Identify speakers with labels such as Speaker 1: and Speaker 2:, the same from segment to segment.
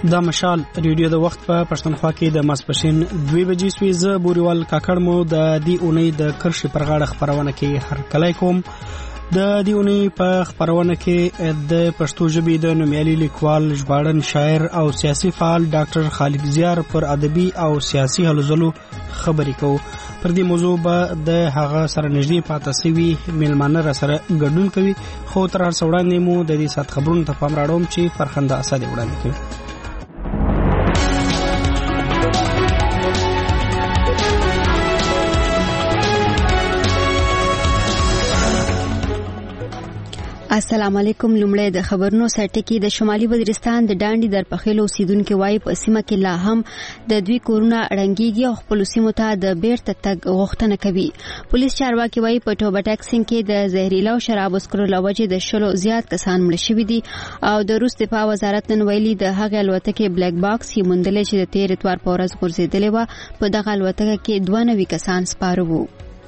Speaker 1: دا مشال ریډیو د وخت په پښتونخوا کې د ماسپښین 2 بجې سوي ز بوريوال کاکړ مو د دې اونۍ د کرشي پر غاړه خبرونه کې هر کله کوم د دې اونۍ په خبرونه کې د پښتو ژبې د نومیالي لیکوال ژباړن شاعر او سیاسي فعال ډاکټر خالد زیار پر ادبي او سیاسي هلو ځلو خبرې کوو. پر دې موضوع به د هغه سره نږدې پاتې سوي میلمانه را سره ګډون کوي، خو تر هر څه وړاندې مو د دې سات خبرونو ته پام راوړم چې فرخنده اسد وړاندې کوي.
Speaker 2: السلام علیکم. لومړی د خبرونو سرټکی د شمالي وزیرستان د ډانډي در پخېلو اوسیدونکو وایي په سیمه کې لا هم د دوی کورونه اړنګيږي او خپل سیمو ته د بیرته تګ غوښتنه کوي. پولیس چارواکي وایي په ټوبه ټاکسینګ کې د زهريلا شراب اسکرو لوجه د شلو زیات کسان مړ شوي دي او د روس دفاع وزارت نن ویلي د هغه الوتکې بلیک باکس یې موندلې چې د تیر اتوار په ورځ غورځېدلې و. په دغه الوتکه کې 92 کسان سپاره وو.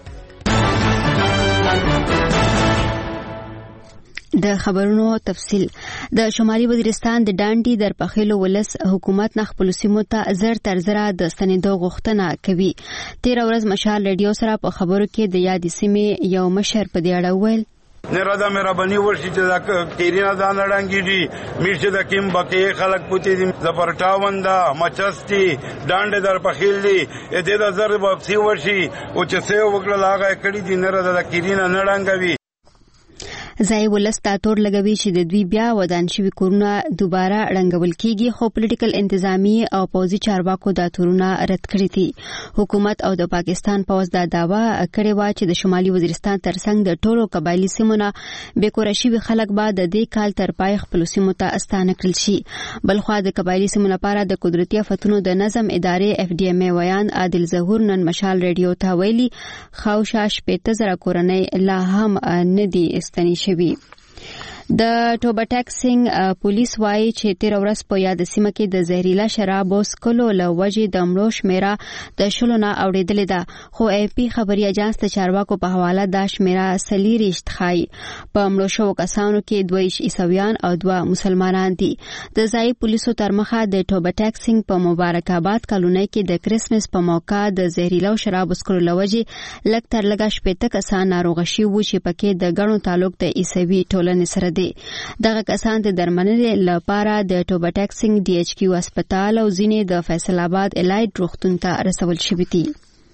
Speaker 2: د خبرونو تفصیل. د شمالي وزیرستان د ډانډي در پخېلو ولس حکومت نه خپل سیمو ته زر تر زره د ستنېدو غوښتنه کوي. تیر ورځ مشال ریډیو سره په خبرو کې د یادې سیمې یو مشر په دې اړه وویل:
Speaker 3: نرادا مهرباني وشي چې دا کیرینا ځان اړنګيږي میشه د کیم بکې خلک پوتې دي زپرټاوندا مچستی ډانډ در پخېل دي دې د زر واپسی وشي او چې څه وکړه لاغه کړي دي نرادا د کیرینا نړنګوي.
Speaker 2: ځای ولس دا تور لګوي چې د دوی بیا ودان شوي کورونه دوباره رنګول کیږي، خو پولیټیکل انتظامی او پوځي چارواکو دا تورونه رد کړی دي. حکومت او د پاکستان پوځ دا دعوا کړې و چې د شمالي وزیرستان ترڅنګ د ټولو قبایلی سیمونو بیکوره شوي خلک به د دې کال تر پای خپل سیمو ته استانه کړل شي. بلخوا د قبایلی سیمو لپاره د قدرتي آفتونو د نظم ادارې FDMA ویان عادل ظهور نن مشال ریډیو ته ویلي خاوشا 15,000 کورنۍ لا هم نه دي استنې شوي. د ټوبه ټاکسینګ پولیس وایي چې تیر ورځ په یاد سیمه کې د زهريلا شراب اسکلو له وجې د مړو شمیره د شلو نه اوریدلې ده، خو AP خبري اجانس ته چارواکو په حواله دا شمیره 40 ښایي. په مړو شو کسانو کې 2 عیسویان او 2 مسلمانان دي. د ځای پولیسو تر مخه د ټوبه ټاکسینګ په مبارک آباد کالونی کې د کرسمس په موقع د زهريلا شراب اسکلو له وجې لږ تر لږه 80 کسان ناروغ شوي وو چې پکې د ګڼو تعلق د عیسوي ټولنې سره دي. دغه کسان د درملنې لپاره د ټوبه ټاکسینګ DHQ هسپتال او ځینې د فیصل آباد الایت روغتون ته رسول شوي دي.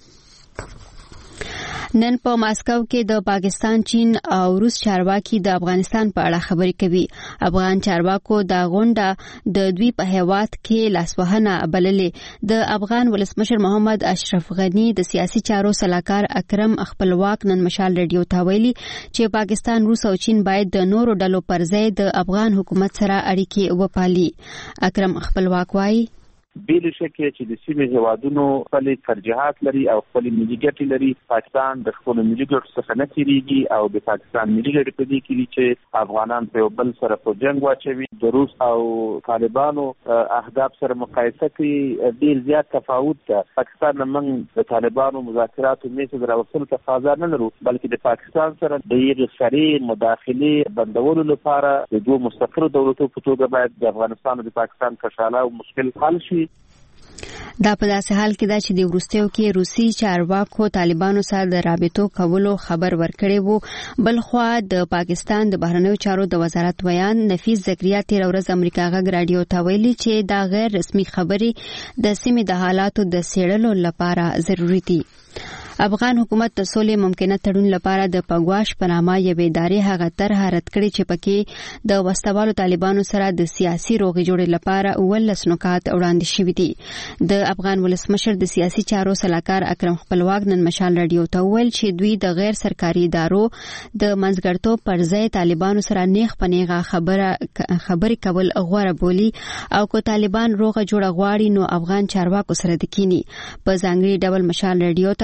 Speaker 2: نن په ماسکو کې د پاکستان، چین او روس چارواکي د افغانستان په اړه خبرې کوي. افغان چارواکو د غونډه د دوی په هیواد کې لاسوهنه بللې. د افغان ولسمشر محمد اشرف غنی د سیاسي چارو سلاکار اکرم خپلواک نن مشال ریډیو ته ویلي چې پاکستان، روس او چین باید د نورو ډلو پر ځای د افغان حکومت سره اړیکې وپالي. اکرم خپلواک وایي:
Speaker 4: بیل شکه چې د سیمې هوادونو خپل ترجیحات لري او خپل ملي ګټې لري. پاکستان د خپل ملي ګټو څخه نه تیریږي او د پاکستان ملي ګټې په دې کې دي چې افغانان په بل سره په جنگ واچوي. د روس او طالبانو اهداف سره مقایسه کوي ډیر زیات تفاوت ده. پاکستان موږ د طالبانو مذاکراتو میز دراوستلو ته حاضر نه لرو، بلکې د پاکستان سره د یو سری مداخله بندولو لپاره د دوه مستقر دولتونو په توګه باید د افغانستان او د پاکستان کشاله او مشکل حل شي.
Speaker 2: دا په داسې حال کې ده چې د وروستیو کې روسي چارواکو طالبانو سره د رابطو کولو خبر ورکړی وو. بلخوا د پاکستان د بهرنیو چارو د وزارت ویان نفیس زکریا تیر ورځ امریکا غږ رادیو ته ویلي چې دا غیر رسمي خبرې د سیمې د حالاتو د څېړلو لپاره ضروري دي. افغان حکومت د سولې ممکنه تړون لپاره د پګواش په نامه یوې ادارې هغه طرحه رد کړې چې پکې د وسوالو طالبانو سره د سیاسي روغې جوړې لپاره 19 نکات وړاندې شوي دي. د افغان ولسمشر د سیاسي چارو سلاکار اکرم خپلواک نن مشال رادیو ته وویل چې دوی د غیر سرکاري ادارو د منځګړتوب پر ځای طالبانو سره نیغ په نیغه خبرې کول غوره بولي او که طالبان روغه جوړه غواړي نو افغان چارواکو سره د کینی. په ځانګړي ډول مشال رادیو ته رسیدلی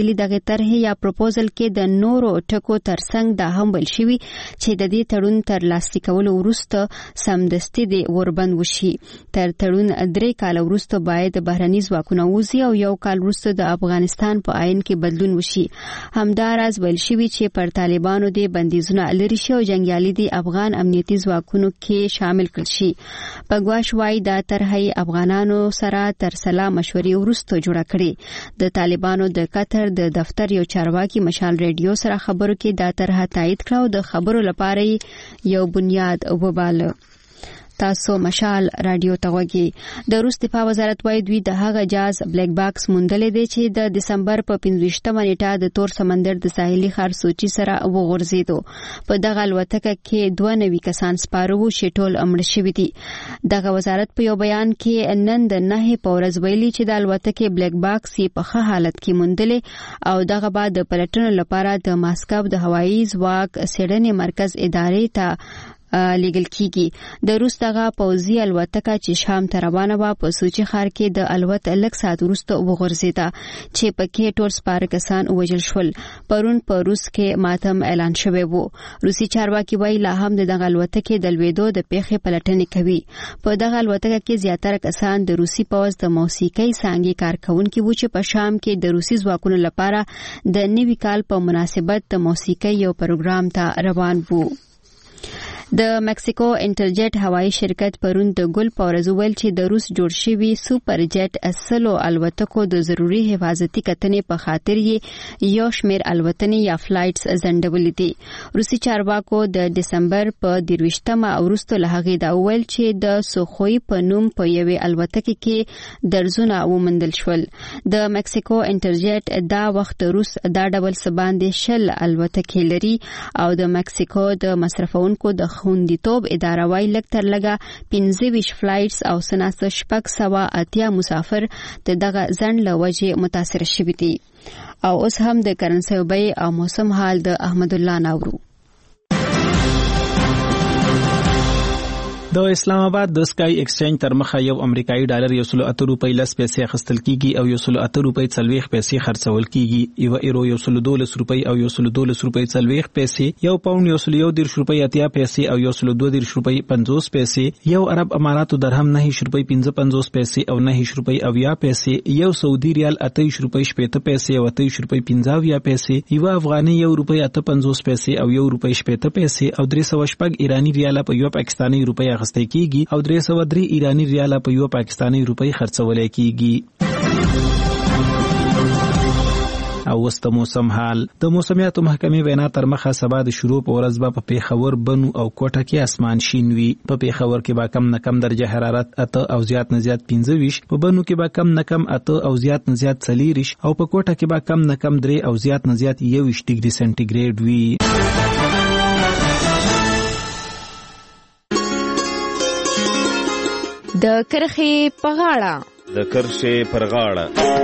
Speaker 2: ویلي دغه طرحې یا پروپوزل کې د نورو ټکو ترڅنګ دا هم ویل شوی چې د دې تړون تر لاسلیک کولو وروسته سمدستي د وربند وشي. تر تړون 3 کال وروسته باید بهرني ځواکونه وځي او 1 کال وروسته د افغانستان په آئین کې بدلون وشي. همداراز ویل شوی چې پر طالبانو د بندیزونه لري شي او جنگیالي د افغان امنیتي ځواکونو کې شامل کړي شي. پګواش وايي دا طرحې افغانانو سره تر سلا مشورې وروسته جوړه کړې. د طالبانو د قطر د دفتر یو چارواکي مشال ریډیو سره خبرو کې دا طرح تایید کړه او د خبرو لپاره یو بنیاد وباله. تاسو مشال رادیو ته وګورئ. د روس دفاع وزارت وايي دوی د هغه جاز بلیک باکس موندلې دی چې د دسمبر په 15مه نیټه د تور سمندر د ساحلي ښار سوچي سره وغورځېدو. په دغه الوتکه کې 92 کسان سپاره وو چې ټول مړه شوي دي. دغه وزارت په یو بیان کې نن د 9 په ورځ ویلي چې د الوتکې بلیک باکس یې په ښه حالت کې موندلې او دغه بعد د پلټنو لپاره د ماسکو د هوایي ځواک څېړنې مرکز ادارې ته لیګل کیږي. د روس دغه پوځي الوتکه چې شام ته روانه وه په سوچي ښار کې د الوت لږ ساعت وروسته وغورځېده چې پکې ټول سپاره کسان ووژل شول. پرون په روس کې ماتم اعلان شوی و. روسي چارواکي وایي لا هم دغه الوتکې د لوېدو د پیښې پلټنې کوي. په دغه الوتکه کې زیاتره کسان د روسي پوځ د موسیقۍ څانګې کارکونکي وو چې په شام کې د روسي ځواکونو لپاره د نوي کال په مناسبت د موسیقۍ یو پروګرام ته روان وو. د مکسیکو انټرجیټ هوایي شرکت پرون د ګل په ورځ ویل چې د روس جوړ شوي سوپر جیټ اصلو الوتکو د ضروري حفاظتي کتنې په خاطر یې یو شمېر الوتنې یا فلایټس ځنډولې دي. روسي چارواکو د دسمبر په 23مه وروسته له هغې دا وویل چې د سوخوي په نوم په یوې الوتکې کې درزونه وموندل شول. د مکسیکو انټرجیټ دا وخت روس دا ډول څه باندې 10 الوتکې لري او د مکسیکو د مصرفونکو د خوندیتوب اداره وايي لږ تر لږه 25 فلایټس او 780 مسافر د دغه ځنډ له وجې متاثر شوي دي. او اوس هم د کرنسۍ بیې او موسم حال د احمد الله ناورو.
Speaker 5: د اسلام آباد د سکای ایکسچینج تر مخه یو امریکایي ډالر 108 روپۍ 10 پیسې اخیستل کیږي او 108 روپۍ 40 پیسې خرڅول کیږي. یو ایرو 112 روپۍ او 112 روپۍ 40 پیسې، یو پاوند 110 روپۍ 80 پیسې او 112 روپۍ 50 پیسې، یو عرب اماراتو درهم 9 روپۍ 55 پیسې او 9 روپۍ 80 پیسې، یو سعودي ریال 28 روپۍ 70 پیسې او 28 روپۍ 50 پیسې، یو افغاني 1 روپۍ 58 پیسې او 1 روپۍ 70 پیسې او 300 ایرانی ریال په یو پاکستاني روپۍ اخیستل کیږي او 303 ایرانی ریال په یو پاکستاني روپۍ خرڅول کیږي. او وست موسم حال. د موسمیاتو محکمې وینا تر مخه سبا د شروع په ورځ به په پیښور، بنو او کوټه کې اسمان شین وي. په پیښور کې به کم نه کم درجه حرارت 8 او زیات نه زیات 15، په بنو کې به کم نه کم 8 او زیات نه زیات 40 او په کوټه کې به کم نه کم 3 او زیات نه زیات 21 ډیګري سنټیګریډ وي.
Speaker 6: د کرښې په غاړه.
Speaker 7: د کرښې پر غاړه.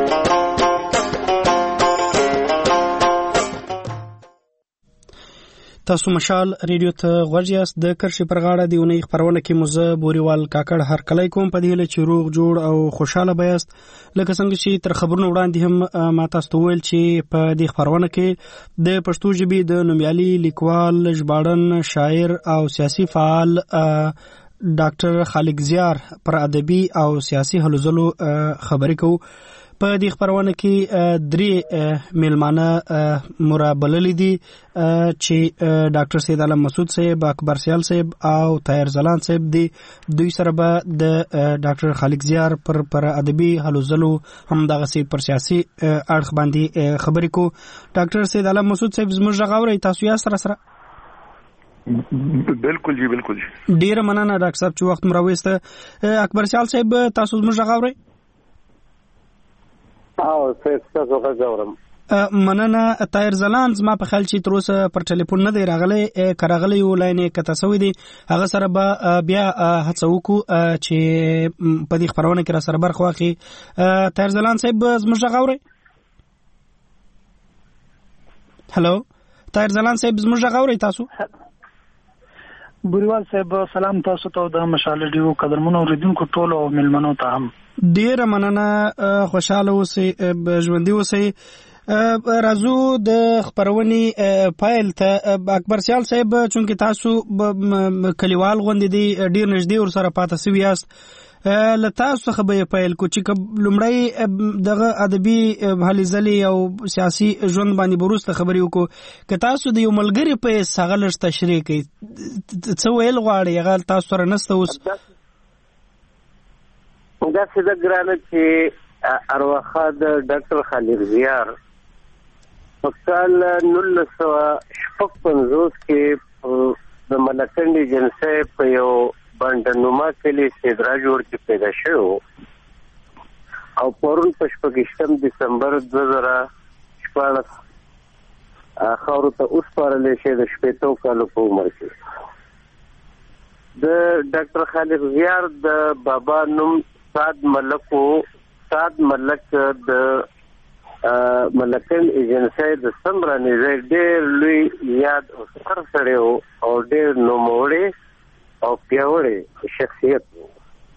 Speaker 1: تاسو مشال ریډیو ته غوږ یاست. د کرښې پر غاړه دی اونۍ خبرونه کې مزه بوريوال کاکړ هر کله کوم په دې چې روغ جوړ او خوشاله بیاست. لکه څنګه چې تر خبرونو وړاندې هم ما تاسو ته ویل چې په دې خبرونه کې د پښتو ژبې د نومیالي لیکوال، ژباړن، شاعر او سیاسي فعال ډاکټر خالق زیار پر ادبي او سیاسي هلو ځلو خبرې کوو. په دې خبرونه کې 3 میلمانه مرابللې دي چې ډاکټر سید علم مسعود صاحب، اکبر سیال صاحب او طاهر زلان صاحب دي. دوی سره به د ډاکټر خالق زیار پر ادبي هلو ځلو هم دغه سي پر سیاسي اړخ باندې خبرې کوو. ډاکټر سید علم مسعود صاحب زموږ غاوري تاسو یا سره
Speaker 8: بالکل جی بالکل جی.
Speaker 1: ډیره مننه ډاکټر صاحب چې وخت مراويسته. اکبر سیال صاحب تاسو زموږ غاوري؟
Speaker 9: تاسو غاورم.
Speaker 1: مننه. طاهر زلان زما په خیال چې تر اوسه پر ټلیفون نه دی راغلی، کراغلی ولینې کته سوی دی. هغه سره به بیا هڅه وکړو چې په دې خبرونه کې را سره برخه واخلي. طاهر زلان صاحب زموږ غاوري؟ هلو طاهر زلان صاحب زموږ غاوري تاسو؟
Speaker 10: بوريوال صاحب سلام تاسو ته د مشال ډیو قدرمنو اوریدونکو ټولو او ملمنو ته هم
Speaker 1: ډیره مننه. خوشاله اوسئ، ژوندۍ اوسئ. راځو د خبرونې پایل ته. اکبر سیال صاحب، چونکې تاسو کلیوال غوندې دی ډیر نږدې ورسره پاتې سوي یاست، له تاسو څخه به پیل کو چې لومړی دغه ادبي هلې ځلې او سیاسي ژوند باندې وروسته خبرې وکړو. که تاسو د یو ملګري په حیث هغه لږ تشریح کړئ، څه ویل غواړئ؟ هغه تاسو سره نشته اوس.
Speaker 9: داسې ده ګرانه چې ارواښاد ډاکټر خالد زیار په کال 1956 کې د ملکنډ ایجنسۍ په یو بانډنوما کلي سیدراجوړ کې پیدا شوی او پرون په 26 دسمبر 2014 خاورو ته وسپارل شي د 80 کالو په عمر کې. د ډاکټر خالد زیار د بابا نوم سعد ملک د ملکن ایجنسۍ د سمرانې ځای ډېر لوی یاد او ستر سړی و او ډېر نوموړی او پیاوړی شخصیت و.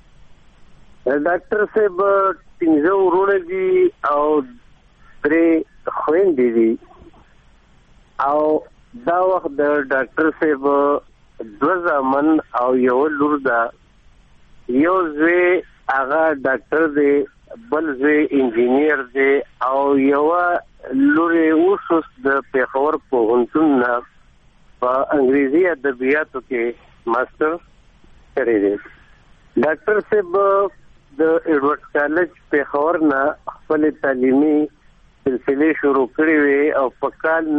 Speaker 9: ډاکټر صاحب 15 ورونه دي او 3 خویندې دي او دا وخت د ډاکټر صاحب 2 زامن او یو لور ده. یو زوی هغه ډاکټر دی، بل زوی انجینیر دی او یو لوري اوس د پیښور پوهنتون نه په انګریزي ادبیاتو کې ماستر کړی دی. ډاکټر صاحب د ایډورډ کالج پیښور نه خپل تعلیمي سلسله شروع کړې وې او په کال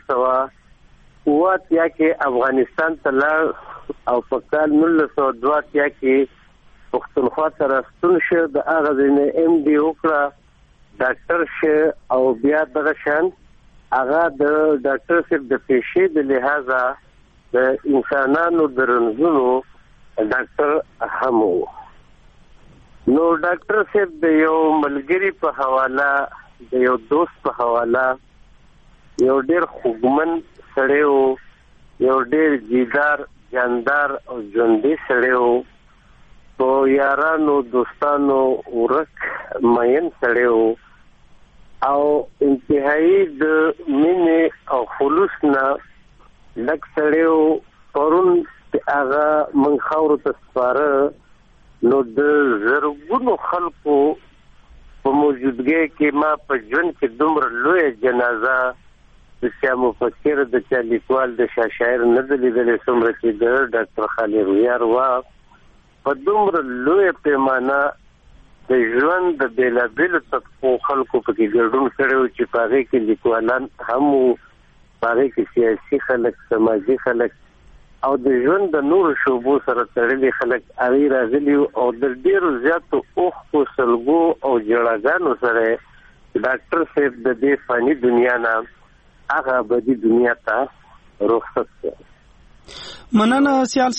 Speaker 9: 1908 کې افغانستان ته لاړ او په کال 1902 کې پښتونخوا ته راستون شو. د هغه ځینې MD وکړه، ډاکټر شه او بیا دغه شان هغه د ډاکټر صاحب د پیشې د لحاظه د انسانانو د رنځونو ډاکټر هم و. نو ډاکټر صاحب د یو ملګري په حواله، د یو دوست په حواله، یو ډېر خوږمن سړی و، یو ډېر جیدار جاندار او ژوندی سړی و، په یارانو دوستانو ورک مین سړی و او انتهایی د مینې او خلوص نه ډک سړی و. پرون هغه موږ خاورو ته سپاره نو د زرګونو خلکو په موجودګۍ کې ما په ژوند کې دومره لویه جنازه د چا مفکر، د چا لیکوال، د چا شاعر نه ده لیدلې څومره چې د ډاکټر خالد زیار وه. په دومره لویه پیمانه د ژوند د بېلابېلو طبقو خلکو پکې ګډون کړی و چې په هغې کې لیکوالان هم وو، په هغې کې سیاسي خلک، سماجي خلک او د ژوند د نورو شعبو سره تړلي خلک هغې راغلي وو او د ډېرو زیاتو اوښکو، سلګو او ژړاګانو سره ډاکټر صاحب د دې فاني دنیا نه هغه ابدي دنیا ته رخصت کړ.
Speaker 1: مننه سیال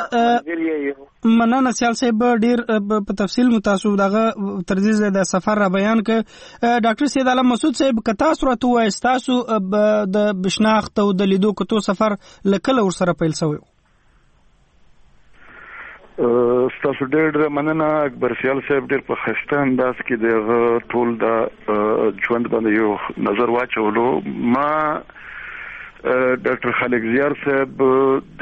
Speaker 1: صاحب ډیر په تفصیل متاسو دغه ترځیز د سفر را بیان ک. ډاکټر سید علم مسعود صاحب کتا سره تو استاسو د بشناخت او د لیدو کتو سفر لکله ور سره پیل شوی؟
Speaker 7: تاسو ډېر مننه اکبر سیال صاحب، ډېر په خسته انداز کې د ټول د ژوند باندې یو نظر واچولو. ما ډاکټر خالد زیار صاحب د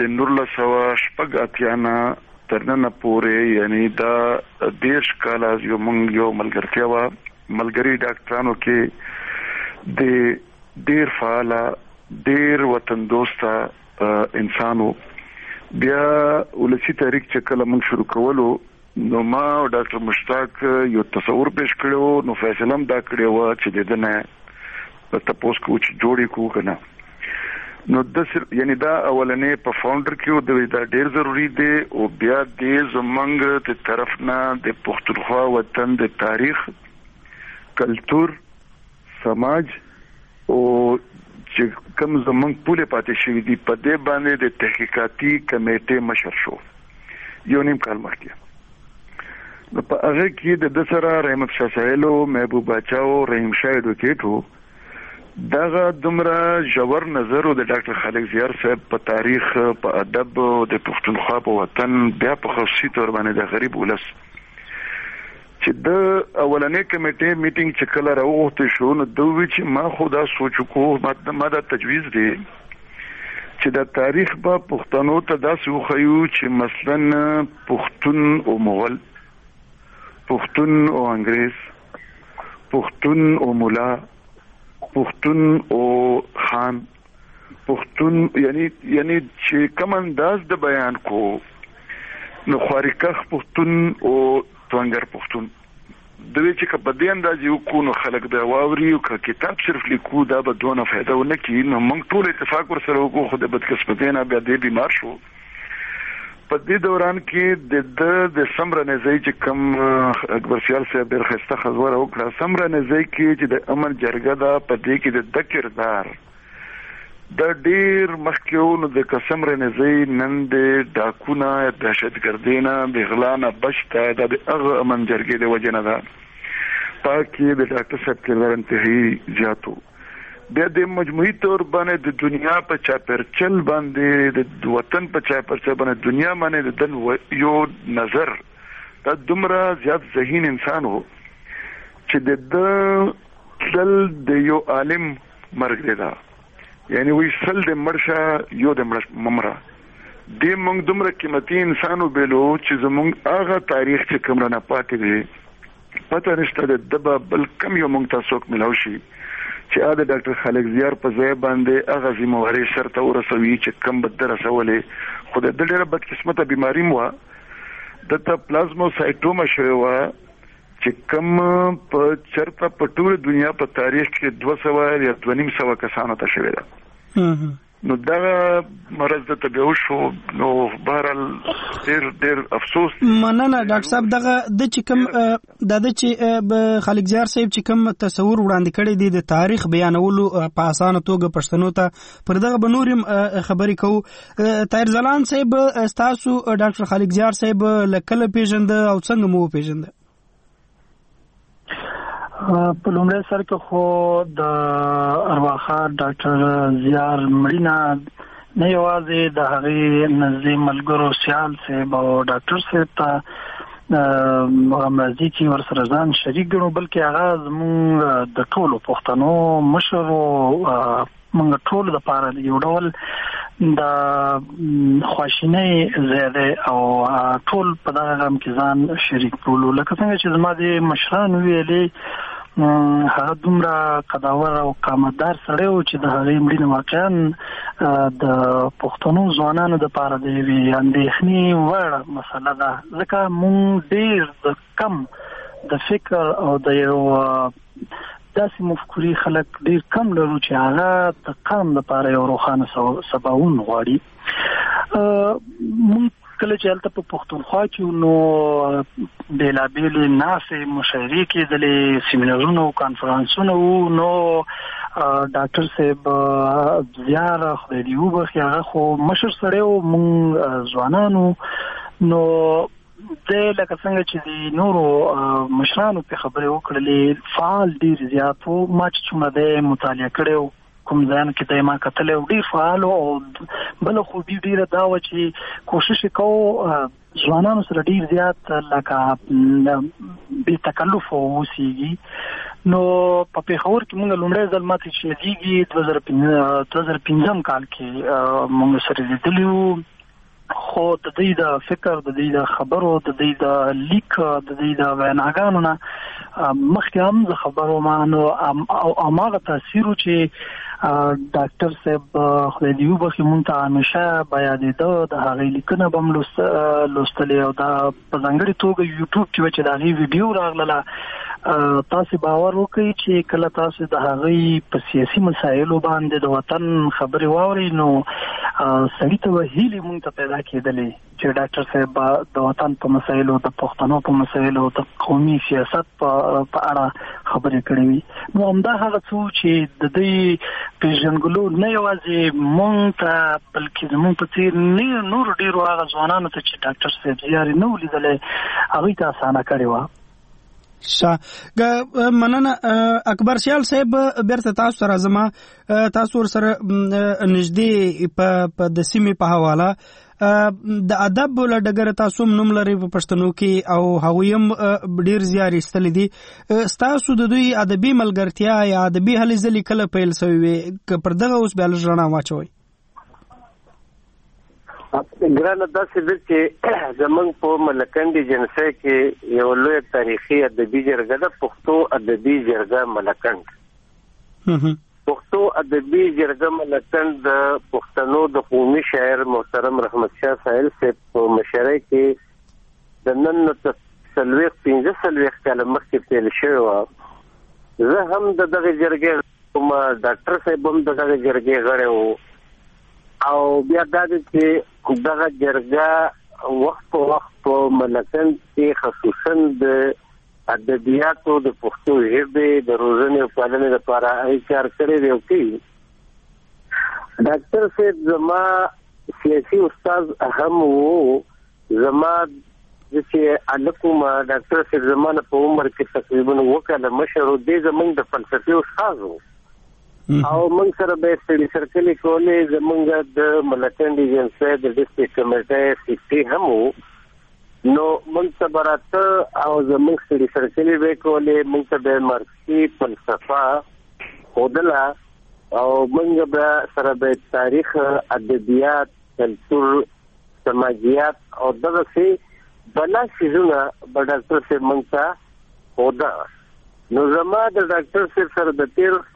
Speaker 7: 1980 تر نن پورې یعنی دا 10 کال از یو ملګرتیا و. ملګری ډاکټرانو کې د ډېر فعال، ډېر وطن دوست انسانو. بیا ولسی تاریخ چې کله موږ شروع کولو نو ما او ډاکټر مشتاق یو تصور پیش کړو، نو فیصله هم دا کړې و چې دنه تاسو کو چې جوړی کو کنه. نو د یعنی دا اولنې په فاونډر کې دا ډېر ضروری دی او بیا د زمنګ ته طرف نه د پښتونخوا وطن د تاریخ، کلچر، سماج او چې کوم زمنګ پوله پاتې شوی دی په دې باندې د تحقیقاتي کمیټې مشر شو یو نیم کال مخکې. نو په هغه کې د سره رحمت شاه سهیلو، محبوب بچاو، رحیم شاه ایډوکیټو دغه دومره ژور نظر د ډاکټر خالد زیار صاحب په تاریخ، په ادب، د پښتونخوا په وطن، بیا په خصوصي تور باندې د غریب ولس چې د اولنې کمیټې میټینګ چې کله راوغوښته شو نو دوی چې ما خدا سوچ کو ما دا تجویز دی چې د تاریخ په پښتنو ته داسې وخیو چې مثلا پښتون او مغل، پښتون او انګریز، پښتون او مولا، پښتون او خان، پښتون یعنی چې کوم انداز د بیان کو نو خواریکخ پښتون او توانګر پښتون دوی چې په دې انداز یو کو نو خلک د واوري او کتاب صرف لیکو دا به دونه فائدہ ونکړي. نو موږ ټول اتفاق ورسره وکړو خو د بدقسمتۍ نه بیا دې بیمار شو. په دې دوران کې د سمرنځي چې کوم اکبر سیال صاحب ډېر ښایسته خبره وکړه. سمرنځي کې چې د امن جرګه ده په دې کې د کردار د ډیر مخکېونو د قسم رنځي نن د ډاکونه دهشتګردینا بغلانه بشته د هغه امن جرګې د وجنه ده پاکي د ډاکټر صاحب کردار انتهایی زیاتو. بیا د مجموعي تور باندې د دنیا په چاپرچل باندې د وطن په چاپرچل باندې دنیا باندې د یو نظر دا دومره زیات ذهین انسان وو چې د یو عالم مرګ دی دا یعنی وی سل د مرشه یو د ممره د موږ دومره قیمتي انسانو بیلو چې زموږ هغه تاریخ چې کوم نه پاتې دی پته نشته د دبا بل کم یو موږ تاسو ملو شي چې د ډاکټر خالق زیار په ځای باندې هغه ذمہواری شرط ورسوي چې کم بدر رسولې خو د ډېره بدقسمته بیماری مو د پلازموسایټوما شوی چې کم په چرته په ټول دنیا په تاریخ کې 200 یا 250 کسانو ته شوی ده. نو دا مرض د تبعو شو. نو بهرال ډېر افسوس.
Speaker 1: مننه ډاکټر صاحب. دغه د چې کوم د چې خالق زیار صاحب چې کوم تصور وړاندې کړی دی د تاریخ بیانولو په اسانه توګه پښتنو ته پر دغه بنورم خبرې کوو. طاهر ځلان صاحب تاسو ډاکټر خالق زیار صاحب لکه پیژند او څنګه مو پیژند؟
Speaker 10: په لومړي سر کې خو د ارواخار ډاکټر زیار مړینا نه یوازې د هغې نږدې ملګرو سیال صاحب او ډاکټر صاحب ته مرضي چې ورسره ځان شریک ګڼو بلکې هغه زموږ د ټولو پښتنو مشر موږ ټول د پاره یو ډول د خواشینۍ زیاده او ټول په دغه غم کې ځان شریک کولو. لکه څنګه چې زما د مشران ویلې هغه دومره قداور او قامتدار سړی و چې د هغې مړینه واقعا د پښتنو ځوانانو دپاره د یوې اندېښنې وړ مسله ده ځکه موږ ډېر د کم د فکر او د یو داسې مفکوري خلک ډېر کم لرو چې هغه د قام دپاره یو روښانه سباوون غواړي. موږ کله چې هلته په پښتونخوا کې نو بېلابېلې ناستې مشاعرې کېدلې سیمینارونه او کانفرانسونه وو. نو ډاکټر صاحب زیار خدای دې وبخښي هغه خو مشر سړی و موږ ځوانانو نو د لکه څنګه چې د نورو مشرانو په خبرې وکړلې فعال ډېر زیات و. ما چې څومره دی مطالعه کړی و کوم ځان کې د ما کتلې او ډېر فعال او بل خوبي ډېره دا و چې کوشش کوو ځوانانو سره ډېر زیات لکه بې تکلف اوسېږي. نو په پېښور کې موږ لومړی ځل ماته چې یادېږي 2015 کال کې موږ سره لیدلي وو خو د دوی د فکر د دوی د خبرو د دوی د لیک د دوی د ویناګانو نه مخکې هم د خبرو مانو او هغه تاثیر چې ډاکټر صاحب خدای دې وبخښي مونږ ته همیشه به یادېده د هغې لیکنه به هم لوستلې او دا په ځانګړې توګه یوټیوب چې د هغې ویډیو راغله تاسو باور وکړئ چې کله تاسو د هغې په سیاسي مسایلو باندې د وطن خبرې واورئ نو سړي ته به هیلې مونږ ته پیدا کېدلې چې ډاکټر صاحب د وطن په مسایلو د پښتنو په مسایلو د قومي سیاست په اړه خبرې کړې وي. نو همدا هغه څه چې د دوی پیژنګلو نه یوازې مونږ ته بلکې زموږ په څېر نور ډېرو هغه ځوانانو ته چې ډاکټر صاحب زیار یې نه و لیدلی هغوی ته اسانه کړې وه.
Speaker 1: مننه اکبر سیال صاحب بیرته تاسو سره زما تاسو سره نږدې په د سیمې په حواله د ادب له ډګر تاسو نوم لري په پښتنو کې او هغویم ډیر زیار ایستل دي تاسو د دوی ادبي ملګرتیا یا ادبي هلې ځلې کله پیل شوی ک پر دغه اوس بیا لږ رڼا واچوي
Speaker 9: ګرانه داسې ده چې زمونږ په ملکنډ جنسۍ کې یو لوی تاریخي ادبي جرګه ده پښتو ادبي جرګه ملکنډ پښتو ادبي جرګه ملکنډ د پښتنو د قومي شاعر محترم رحمت شاه ساحل صاحب په مشرۍ کې د نن 15 کاله مخکې پیل شوی و زه هم د دغه جرګې کوم ډاکټر صاحب هم د دغه جرګې غړی و او بیا دا چې دغه جرګه وخت په وخت په ملکنډ کې خصوصا د ادبیاتو د پښتو ژبې د روزنې او پالنې لپاره کار کړی دی او کوي ډاکټر صاحب زما سیاسي استاد هم وو زما چې الکوما ډاکټر صاحب زمانه په عمر کې تقریبا وکاله مشر دی زمونږ د فلسفي استاد وو او موږ سره به سټډي سرکل کولې زمونږ د ملکنډ جنسۍ د ډیسټریکټ کمیټې سیکرټري هم وو نو موږ ته براته او زمونږ سټډي سرکل به کولې موږ ته به مارکسي فلسفه خودله او موږ به سره به تاریخ ادبیات کلتور سماجیات او دغه څه بلا شیزونه به ډاکټر صاحب موږ ته خوده نو زما د ډاکټر صاحب سره د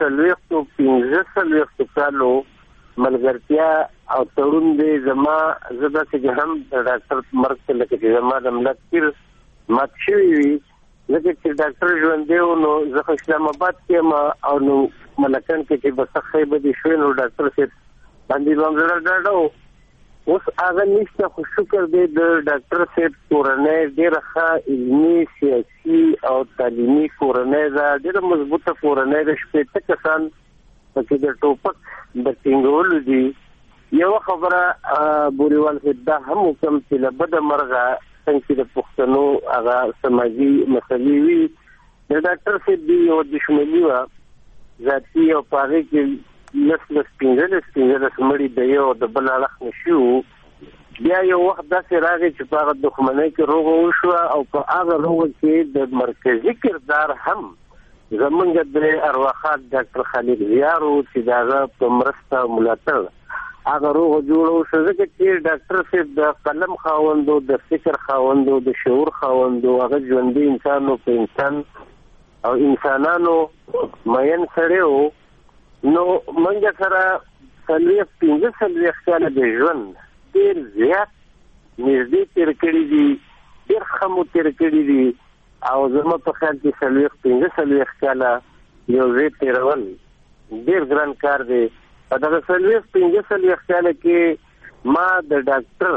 Speaker 9: 15 کالو ملګرتیا او تړون دی زما زده چې هم د ډاکټر مرګ ته لکه چې زما د ملت پیر مات شوی وي لکه چې ډاکټر ژوندی و نو زه اسلام آباد کې او نو ملکنډ کې چې بس خیبه دي شوی نو ډاکټر صاحب باندې زما ډاډو اوس هغه نشته خو شکر دی د ډاکټر صاحب کورنۍ ډېره ښه علمي سیاسي او تعلیمي کورنۍ ده ډېره مضبوطه کورنۍ ده شپېته کسان پکې د ټوپک د ټینګولو دي یوه خبره بوریوال صاحب دا هم وکړم چې له بده مرغه څنګه چې د پښتنو هغه سماجي مسلې وي د ډاکټر صاحب دی یوه دشمني وه ذاتي او په هغې کې لس 15 مړي د یو د بل اړخ نشو بیا یو وخت داسې راغی چې په هغه دښمنۍ کې روغه وشوه او په هغه روغه کې د مرکزي کردار هم زمونږ د ارواښاد ډاکټر خالد زیار و چې د هغه په مرسته ملاتړ هغه روغه جوړه وشوه ځکه چې ډاکټر صاحب د قلم خاوند و د فکر خاوند و د شعور خاوند و هغه ژوندي انسان و په انسان او انسانانو مین سړی و نو منګه سره 15 کاله د ژوند ډېر زیات نږدې تیر کړي دي ډېر ښه مو تیر کړي دي او زما په خیال کې 15 کاله یو ځای تېرول ډېر ګران کار دی په دغه 15 کاله کې ما د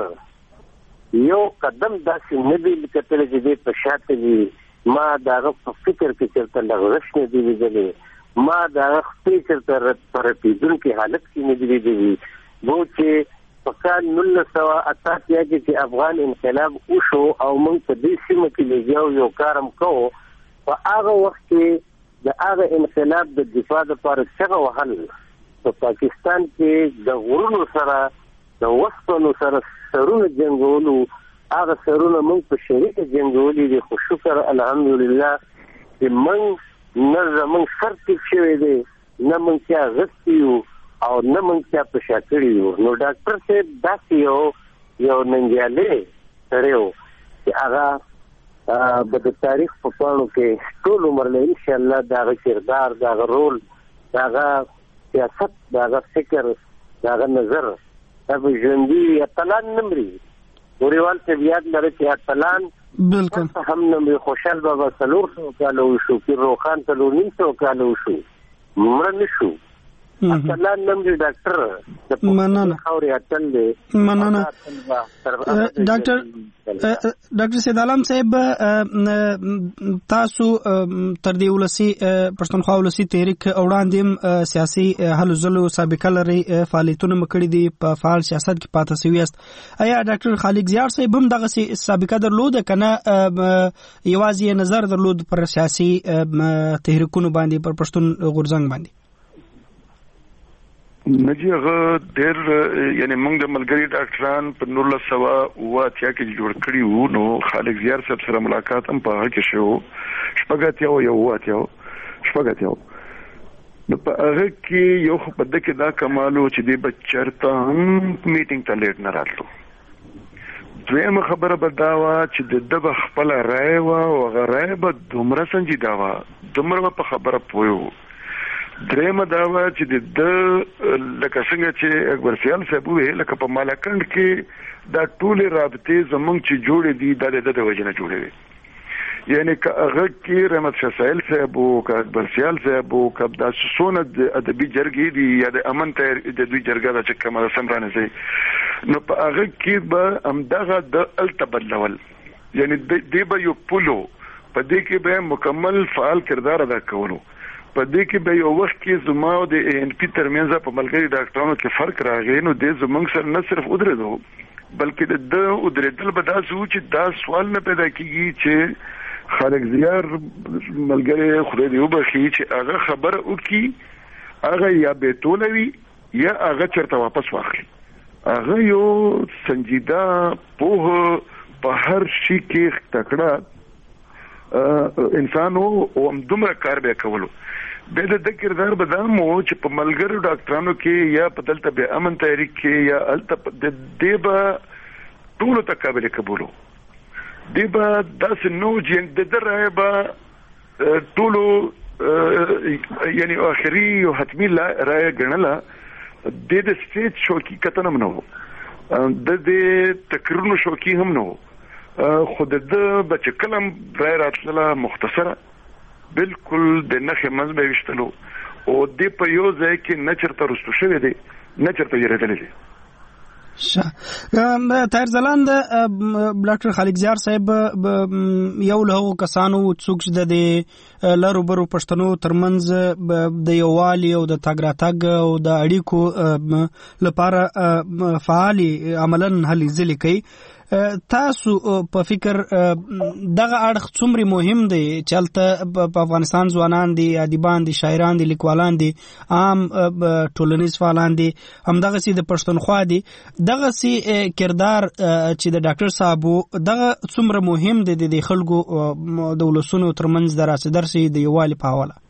Speaker 9: ډاکټر یو قدم داسې نه دی کتلی چې دی په شاته وي ما د هغه په فکر کې چېرته لغزش نه دی لیدلی ما د هغه خپلې چېرته په رپېدونکي حالت کې نه دی لیدلی نو چې په کال 1988 کې چې افغان انقلاب وشو او موږ په دې سیمه کې لګیا یو کار هم کوو په هغه وخت کې د هغه انقلاب د دفاع لپاره چغه وهل په پاکستان کې د غرونو سره د وسپنو سره سرونه جنګولو هغه سرونه موږ په شریکه جنګولي دي خو شکر الحمدلله چې موږ نه زمونږ سر ټیټ شوی دی نه موږ چا غستی یو او نه موږ چا په شا کړي یو نو ډاکټر صاحب داسې یو ننګیالی سړی و چې هغه به د تاریخ په پاڼو کې ټول عمر له انشاءالله د هغه کردار د هغه رول د هغه سیاست د هغه فکر د هغه نظر دا به ژوندي اتلان نه مري بوریوال صاحب یاد لري چې اتلان
Speaker 1: بالکل
Speaker 9: هم نه خوشحال بابا 300 کاله وشو پیر روخان 350 کاله وشو مړه نشو اتلان نم دی ډاکټر
Speaker 1: مننه
Speaker 9: خوري اتل دی
Speaker 1: مننه ډاکټر سید عالم صاحب تاسو تر دې ولسی پښتونخوا ولسی تحریک وړاندې سیاسي هلو ځلو سابقه لري فعالیتونه مکړي دي په فعال سیاست کې پاتې شوی است. آیا ډاکټر خالق زیار صاحب هم دغه سابقه درلود کنه یوازې نظر درلود پر سیاسي تحریکونو باندې پر پښتون غورځنګ باندې؟
Speaker 7: نجی هغه ډېر یعنی موږ د ملګری ډاکټران په 1980 کې جوړ کړی وو. نو خالق زیار صاحب سره ملاقات هم په هغه کې شو شپږاتیو نو په هغه کې یو په دغه دا کمالو چې د بچرته میټینګ ته لیټ نه راتلو. دویمه خبره به دا وه چې د خپل رائے و او هغه رائے به دومره سنجیده وه دومره په خبره پوهیو. درېمه دا وه چې د لکه څنګه چې اکبر سیال صاحب وویل لکه په مالکند کې دا ټولې رابطې زموږ چې جوړې دي دا د وجې نه جوړې وي. یعنی که هغه کې رحمت شاه سایل صاحب او که اکبر سیال صاحب او که دا څونه ادبي جرګې دي یا د امن د دوی جرګه ده چې کومه سم رانه شي نو په هغه کې به همدغه د التبدلول یعنی دی به یو پولو په دې کې به مکمل فعال کردار ادا کولو. په دې کې به یو وخت کې زما او د ان پی ترمنځ په ملګری ډاکټرانو کې فرق راغی. نو د زمونږ سره نه صرف ودرېدو بلکې د ودرېدل به دا سوچ دا سوال نه پیدا کیږي چې خالق زیار ملګری خدای دې وبخي چې هغه خبر وکي هغه یا به تولوي یا هغه چرته واپس واخلي. هغه یو سنجیده په هر شي کې تکړه انسانو او دومره کار به کولو. به د کردار بدامو چې په ملګرو ډاکټرانو کې یا په دلته به امن تحریک کې یا الته د دیبا ټول ته قابل قبولو دیبا داس نو جن د درایبا ټول یعنی اخري او حتمی رائے غنلا د سټیج شوکی کتنم نو د تقریرونو شوکی هم نو خود د بچ کلم رائے راتله مختصره بالکل د نخې منځ به وشتلو او د په یو ځای کې نه چرته رستو شوی دی نه چرته یریدلی دی.
Speaker 1: طاهر ځلاند ډاکټر خالق زیار صاحب یو له هغو کسانو څوک چې د لرو برو پښتنو ترمنځ د یووالي او د تګ راتګ او د اړیکو لپاره فعالي عملاً هلې ځلې کوي. تاسو په فکر دغه اړخ څومره مهم دی چې هلته په افغانستان ځوانان دي ادیبان دي شاعران دي لیکوالان دي عام ټولنیز فعالان دي همدغسې د پښتونخوا دي دغسې کردار چې د ډاکټر صاحب دغه څومره مهم دی د خلکو د ولسونو ترمنځ د راسدرسي د یووالي په حواله؟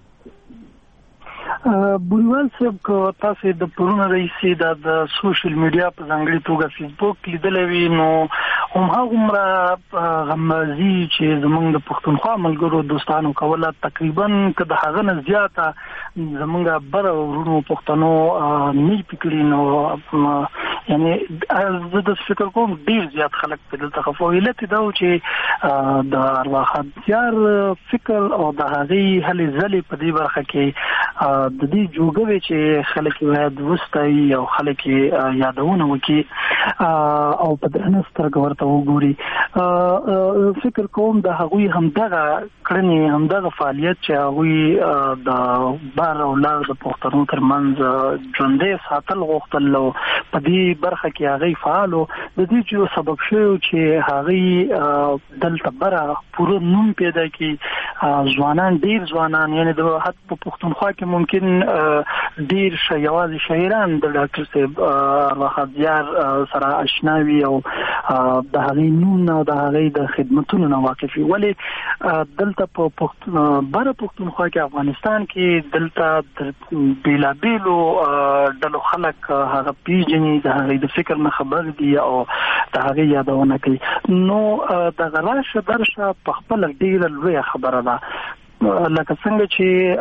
Speaker 10: بوریوال صاحب که تاسو د پرونه رئیسي د سوشل میډیا په ځانګړي توګه فیسبوک لیدلی وي نو هماغومره غمازي چې زموږ د پښتونخوا ملګرو دوستانو کوله تقریبا که د هغه نه زیاته زموږ بره ورونو پښتنو نه پکړي نو یعنی زه د فکر کوم ډیر زیات خلک په دلته خفه علت دا و چې د ارواښاد زیار فکر او د هغې هلې ځلې په دې برخه کې د دې جوګوي چې خلک باید وستایي او خلک یادونه وکړي او په درنه سترګه ورته وګوري. فکر کوم د هغوی همدغه کړنې همدغه فعالیت چې هغوی د بار او لار د پښتنو ترمنځ ژوندی ساتل غوښتل او په دې برخه کې هغوی فعالو د دې چې سبب شوی چې هغوی دلته بره پوره نوم پیدا کړي ځوانان ډیر ځوانان یعنی د حد په پښتونخوا کې ممکن ډیر یوازې شاعران د ډاکټر صاحب ارواښاد زیار سره اشنا وي او د هغې نوم نه او د هغې د خدمتونو نه واقف وي. ولې دلته په بره پښتونخوا کې افغانستان کې دلته بېلابېلو ډلو خلک هغه پیژني د هغې د فکر نه خبر دي او د هغې یادونه کوي نو دغه راشه درشه په خپله ډېره لویه خبره ده. لکه څنګه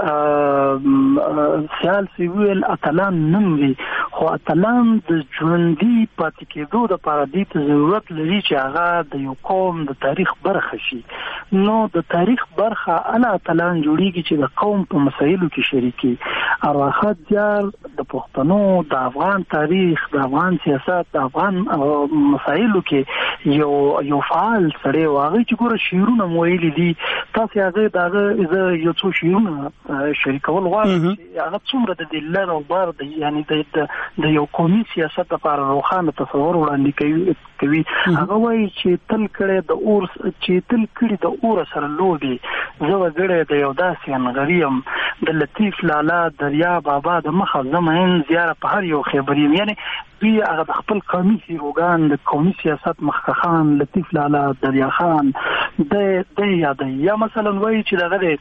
Speaker 10: چې سیال سی ویل اتلان نمري خو اتلان د ژوندي پاتې کېدو دپاره دې ته ضرورت لري چې هغه د یو قوم د تاریخ برخه شي. نو د تاریخ برخه هله اتلان جوړیږي چې د قوم په مسایلو کې شریکي ارواحات زیار د پښتنو د افغان تاریخ د افغان سیاست د افغان مسایلو کې یو فعال سړی واغی چې ګوره شعرونه مویلي دي تاسو هغه دغه یو څو شعرونه شریکول غواړم چې هغه څومره د دلر او بار د یعنی د یو قومي سیاست لپاره روښانه تصور وړاندې کوي هغه وایي چې تل کړي د اور سره لوبي زه وګړی د یو داسې انغریم د لطیف لالا دریا بابا د مخه زمين زیاره په هر یو خبریم یعنی دوی هغه د خپل قومي هیروګان د قومي سیاست مخکخان لطیف لالا دریا خان د یا مثلا وایي چې دغه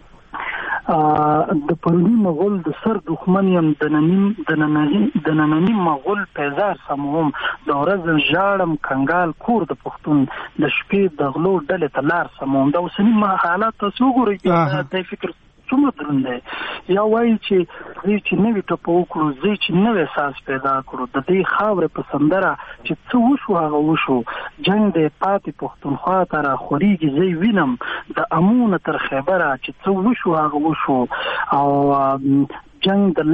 Speaker 10: د پرونی مغول د سر دښمنیم د نننی مغول پیزار سموم د ورځ ژاړم کنګال کور د پښتون د شپې د غلو ډلې ته لار سموم دا اوسنی حالات تاسو وګورئ د فکر څومره دروند دی یا وایي چې نوې ټپه وکړو چې نوې احساس پیدا کړو د دې خاورې په سندره چې څه وشو هغه وشو جنګ د پاتې پښتونخوا ته راخورېږي زه وینم د امونه تر خیبره چې څه وشو هغه وشو او جنگ د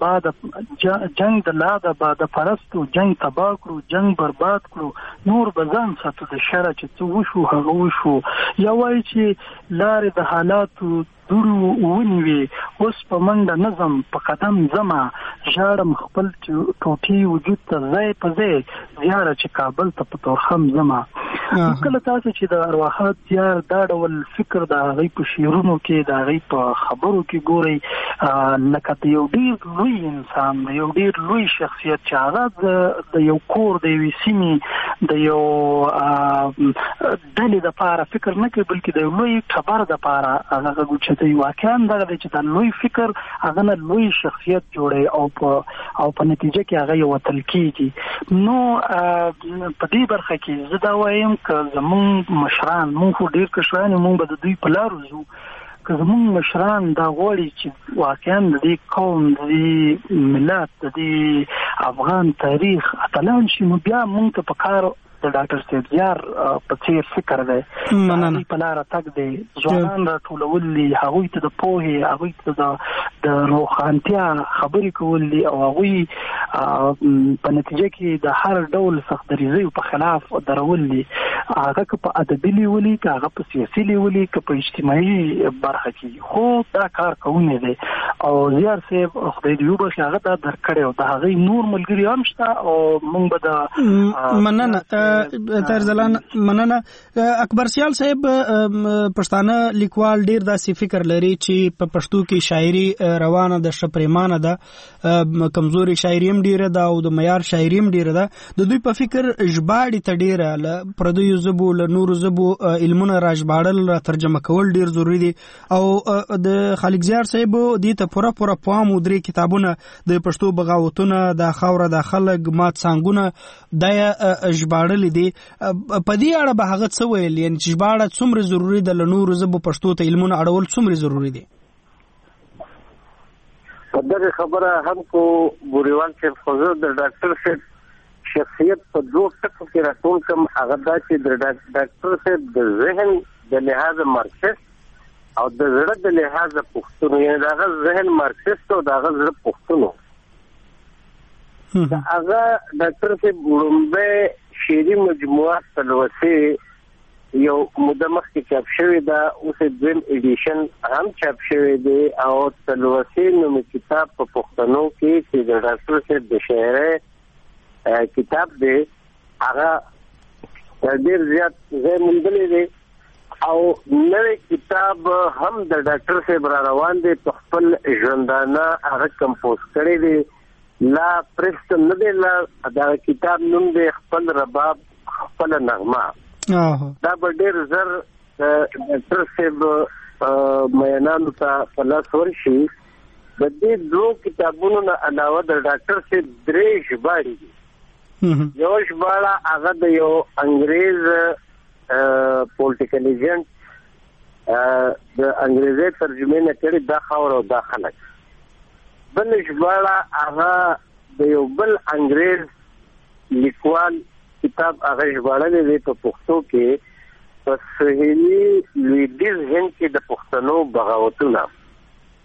Speaker 10: لا د باد پرستو جنگ تباہ کړو جنگ برباد کړو نور بزن ساتو د شر چې څه وشو هغه وشو یا وایي چې لارې د حالاتو دورو ونیوي اوس په منډه نظم په قدم زما ژاړم خپل ټوټې وجود ته ځای په ځای زیاره چې کابل ته په تورخم زما کله تاسو چې د ارواحات زیار دا ډول فکر د هغوی په شعرونو کې د هغوی په خبرو کې ګورئ لکه د یو ډېر لوی انسان د یو ډېر لوی شخصیت چې هغه د یو کور د یوې سیمې د یو ډلې دپاره فکر نه کوي بلکې د یو لوی ټبر دپاره هغه ګوچتوي واقعا دغه دی چې دا لوی فکر هغه نه لوی شخصیت جوړوي او په نتیجه کې هغه یو وتل کېږي نو په دې برخه کې زه دا وایم که زمونږ مشران مونږ خو ډېر کشران یو مونږ به د دوی په لارو ځو که زمونږ مشران دا غواړي چې واقعا د دې قوم د دې ملت د دې افغان تاریخ اتلان شي نو بیا مونږ ته په کار د ډاکټر صاحب زیار په څیر فکر دی هغوی په لاره تګ دی ځوانان راټولول دي هغوی ته د پوهې هغوی ته د روښانتیا خبرې کول دي او هغوی په نتیجه کې د هر ډول سختدریزیو په خلاف درول دي هغه که په ادبي لیولي که هغه په سیاسي لیولي که په اجتماعي برخه کې خو دا کار کوونی دی او زیار صاحب خدای دې وبخښي هغه دا درک کړی او د هغوی نور ملګري هم شته او موږ به د
Speaker 1: مننه طرزلان مننه اکبر سیال صاحب پښتانه لیکوال ډیر داسې فکر لري چې په پښتو کې شاعري روانه د شپریمانه ده کمزوري شاعري هم ډیره ده او د معیار شاعري هم ډیره ده د دوی په فکر ژباړې ته ډیره له پردیو ژبو له نورو ژبو علمونه راژباړل را ترجمه کول ډیر ضروری دي او د خالق زیار صاحب دې ته پوره پام او درې کتابونه د پښتو بغاوتونه د خاوره د خلک مات څنګهونه د ژباړل دي په دې اړه به هغه څه ویل یعنی چې ژباړه څومره ضروری ده له نورو ژبو پښتو ته علمونه اړول څومره ضروری دي
Speaker 9: په دغه خبره هم کو بوريوال چې فوزر د ډاکټر صاحب شخصیت په دوه ټکو کې راټول کوم هغه دا چې د ډاکټر صاحب د ذهن د لحاظ مارکسیست او د زړه د لحاظ پښتون یعنی دغه ذهن مارکسیست او دغه زړه پښتون هغه ډاکټر صاحب ګړمبه شعري مجموعه تلوسه یو موده مخکې چاپ شوی دا اوس دویم ایډیشن هم چاپ شوی دی او تلوسه نومي کتاب په پښتنو کې چې د ډاکټر صاحب د شاعرۍ کتاب دی هغه ډېر زیات ځای موندلی دی او نوی کتاب هم د ډاکټر صاحب را روان دی په خپل ژوندانه هغه کمپوز کړی دی لا پرست نه دی لا دا کتاب نوم دی خپل رباب خپل نغمه دا به ډېر زر ډاکټر صاحب میانانو ته په لاس ورشي د دې دوه کتابونو نه علاوه د ډاکټر صاحب درې ژباړې دي یو ژباړه هغه د یو انګریز پولیټیکل ایجنټ د انګریزي ترجمه نه کړي دا خاور او دا خلک بل ژباړه هغه د یو بل انګریز لیکوال کتاب هغه ژباړلې دی په پښتو کې په سهیلي لویدیځ هند کې د پښتنو بغاوتونه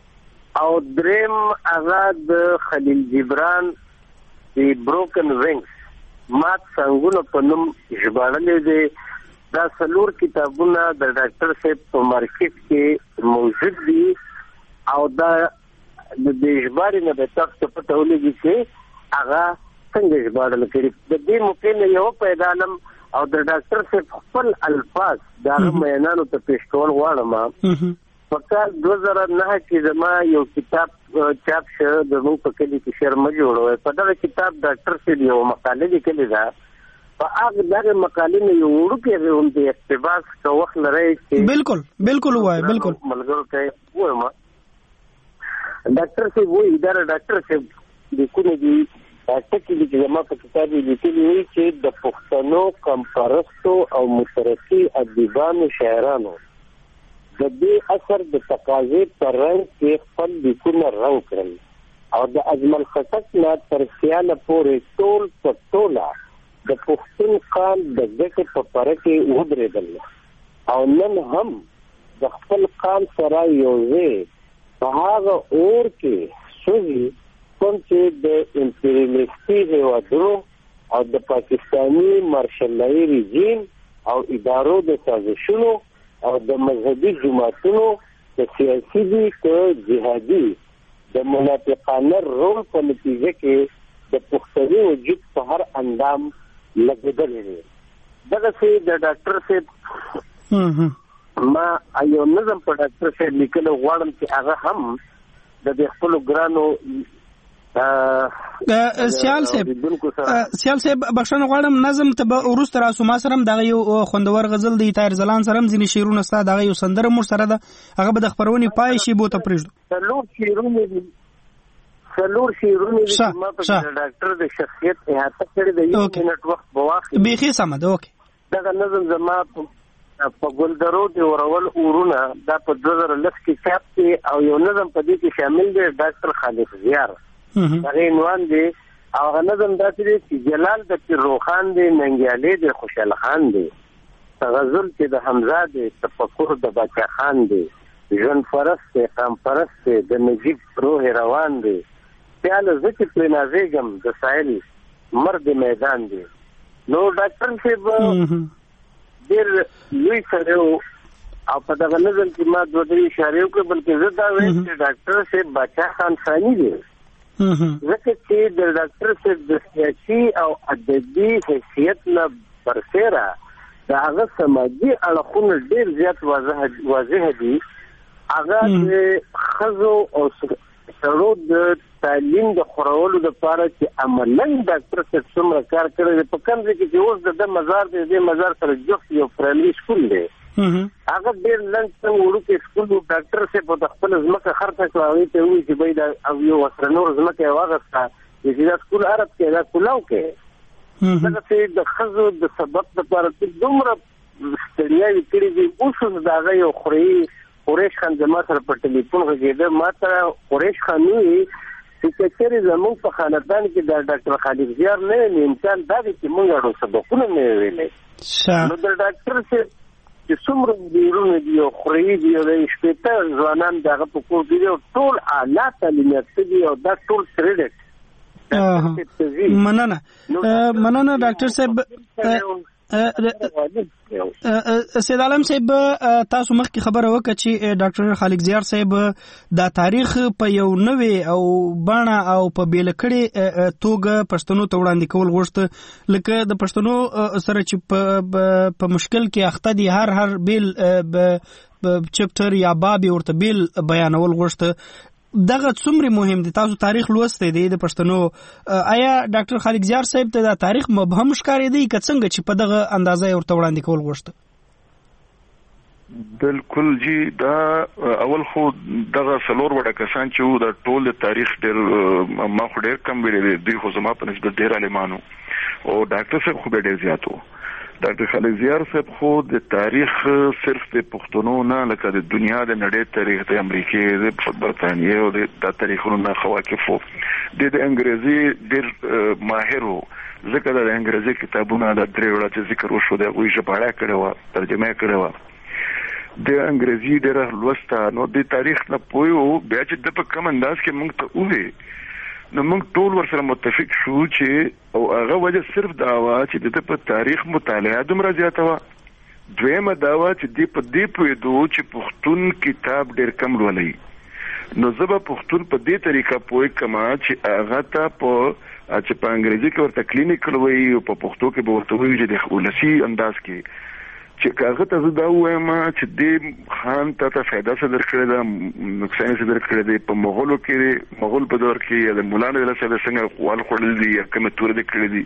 Speaker 9: او دریم هغه د خلیل جبران دی بروکن وینګز مات څنګهونه په نوم ژباړلې دي دا څلور کتابونه د ډاکټر صاحب په مارکیټ کې موجود دي او دا د دې ژباړې نه به تاسو ته پته ولګي چې هغه څنګه ژباړل کړي. د دې موقع نه یو پیدانم او د ډاکټر صاحب خپل الفاظ دا مینانو ته پیښ کول غواړم. په کال 2009 کې زما یو کتاب چاپ شو د موږ په کلی کې شعر ما جوړوي. په دغه کتاب ډاکټر صاحب یو مقاله لیکلې ده. په هغه دغه مقالې نه یو وړوکی هم د اقتباس کو وخت لري چې
Speaker 1: بالکل وای بالکل
Speaker 9: ملګرو ته وایم ډاکټر صاحب وایي دا ډاکټر صاحب د کومې دی تاسو چې زما په کتاب لیکلي وي چې د پښتنو کمپارستو او مشرقي ادیبانو شاعرانو د دې اثر د تقاضې پر رنګ کې خپل لیکونه رنګ کړل او د اجمل خټک نه تر خیاله پورې ټول په ټوله د پښتون قام د ګټې په پره کې ودرېدل او نن هم د خپل قام سره یو ځای په هغه اور کې سوزي کوم چې د امپریالیستي هیوادونو او د پاکستاني مارشلایي رژیم او ادارو د سازشونو او د مذهبي جماعتونو د سیاسي دي که جهادي د منافقانه رول په نتیجه کې د پښتني وجود په هر اندام لګېدلی دی. دغسې د ډاکټر صاحب ما یو نظم په ډاکټر صاحب لیکلو غواړم چې هغه هم د خپلو ګرانو
Speaker 1: سیال صاحب بخښنه غواړم نظم ته به وروسته راسو. ما سره هم دغه یو خوندور غزل دی طاهر زلان سره هم ځینې شعرونه ستا دغه یو سندره مور سره ده هغه به د خپرونې پای شي بو ته پرېږدو. څلور شعرونه دي ما په ډاکټر د شخصیت احاطه کړې ده. یو منټ وخت به واخلي بیخي سمه ده. اوکې
Speaker 9: دغه نظم زما په ګلدرو دی ورول اورونه دا په 2010 کې چاپ دی او یو نظم په دې کې شامل دی ډاکټر خالق زیار هغه عنوان دی او هغه نظم داسې دی چې جلال د پیروخان دی ننګیالي دی خوشحال خان دی غزل چې د حمزه دی تفکر د باچا خان دی ژوند پرست دی قام پرست دی د نجیب روح روان دی پیاله ذکر پرې نازېږم د ساحل مرد میدان دی. نو ډاکټر صاحب ډېر لوی سره او په دغه نظم کې ما دوه درې اشارې وکړې بلکې زه دا وایم چې ډاکټر صاحب باچا خان ثاني دی ځکه چې د ډاکټر صاحب د سیاسي او ادبي حیثیت نه برسېره د هغه سماجي اړخونه ډېر زیات واضح دي. هغه د ښځو او سړو د تعلیم د خورولو لپاره چې عملاً ډاکټر صاحب څومره کار کړی دی په کوم ځای کې چې اوس د مزار دی د مزار سره جفت یو پرایمري سکول دی هغه ډېر لنډ څنګه وړوکی سکول و. ډاکټر صاحب د خپل ځمکه خرڅه کړه هغوی ته ووایي چې بهی دا یو ورسره نور ځمکه یې واخېسته چې دا سکول عرب کې دا کولاو کې دغسې د ښځو د سبق دپاره چې دومره ستړیاوې کړې دي. اوس د هغه یو قریش خان زما سره په ټلیفون غږېده ما ته قریش خان وایي چې که چېرې زموږ په خاندان کې د ډاکټر خالق زیار نه وي امکان دا دی چې موږ اړو سبقونه نه وي ویلی. نو د ډاکټر صاحب چې څومره ډېرونه دي او خوري دي او د شپېته ځوانان د هغه په کور کې دي او ټول اعلی تعلیم یافته دي او دا ټول کریډټ.
Speaker 1: مننه ډاکټر صاحب. سید عالم صاحب تاسو مخکې خبره وکړه چې ډاکټر خالق زیار صاحب دا تاریخ په یو نوې او بڼه او په بیل کړي توګه پښتنو ته وړاندې کول غوښته لکه د پښتنو سره چې په مشکل کې اخته دي هر بیل چپټر یا باب ورته بیل بیانول غوښته. دغه څومره مهم دي تاسو تاریخ لوسته دی د پښتنو آیا ډاکټر خالق زیار صاحب ته دا تاریخ مبهم ښکارې دی که څنګه چې په دغه اندازه ورته وړاندې کول غوښته؟
Speaker 7: بالکل جی دا اول خو دغه څلور وړه کسان چې وو د ټول تاریخ ډېر ما خو ډېر کم ویلي دوی خو زما په نسبت ډېر عالمانو او ډاکټر صاحب خو ډېر زیات وو. ډاکټر خالق زیار صاحب خو د تاریخ صرف د پښتنو نه لکه د دنیا د نړۍ تاریخ د امریکې د برتانیې او د تاریخونو نه خواکف وو. د انګریزي ډېر ماهر وو ځکه د انګریزي کتابونه د درې وړه چې ذکر وشو د هغوی ژباړه کړې وه ترجمه کړې وه د انګریزي ډېر لوسته نو د تاریخ نه پویو بیا چې د په کوم انداز کې موږ ته وې نو موږ ټول ورسره متفق شو چې او هغه وجه صرف دا و چې د په تاریخ مطالعه دومره زیاته و. دویمه دا و چې د په دې پوهېدو چې پښتون کتاب ډېر کم لولي نو زه به پښتون په دې طریقه پوه کما چې هغه ته په انګریزي کې ورته کلینیکل وایي او په پښتو کې به ورته وایي چې د ولسي انداز کې چې هغه ته زه دا وایم چې د خان ته فایده څه درکړې ده نقصان څه درکړې ده په مغولو کې مغول په دور کې د مولانا د لسه څنګه قوال خړل دي کومه تور دي کړې دي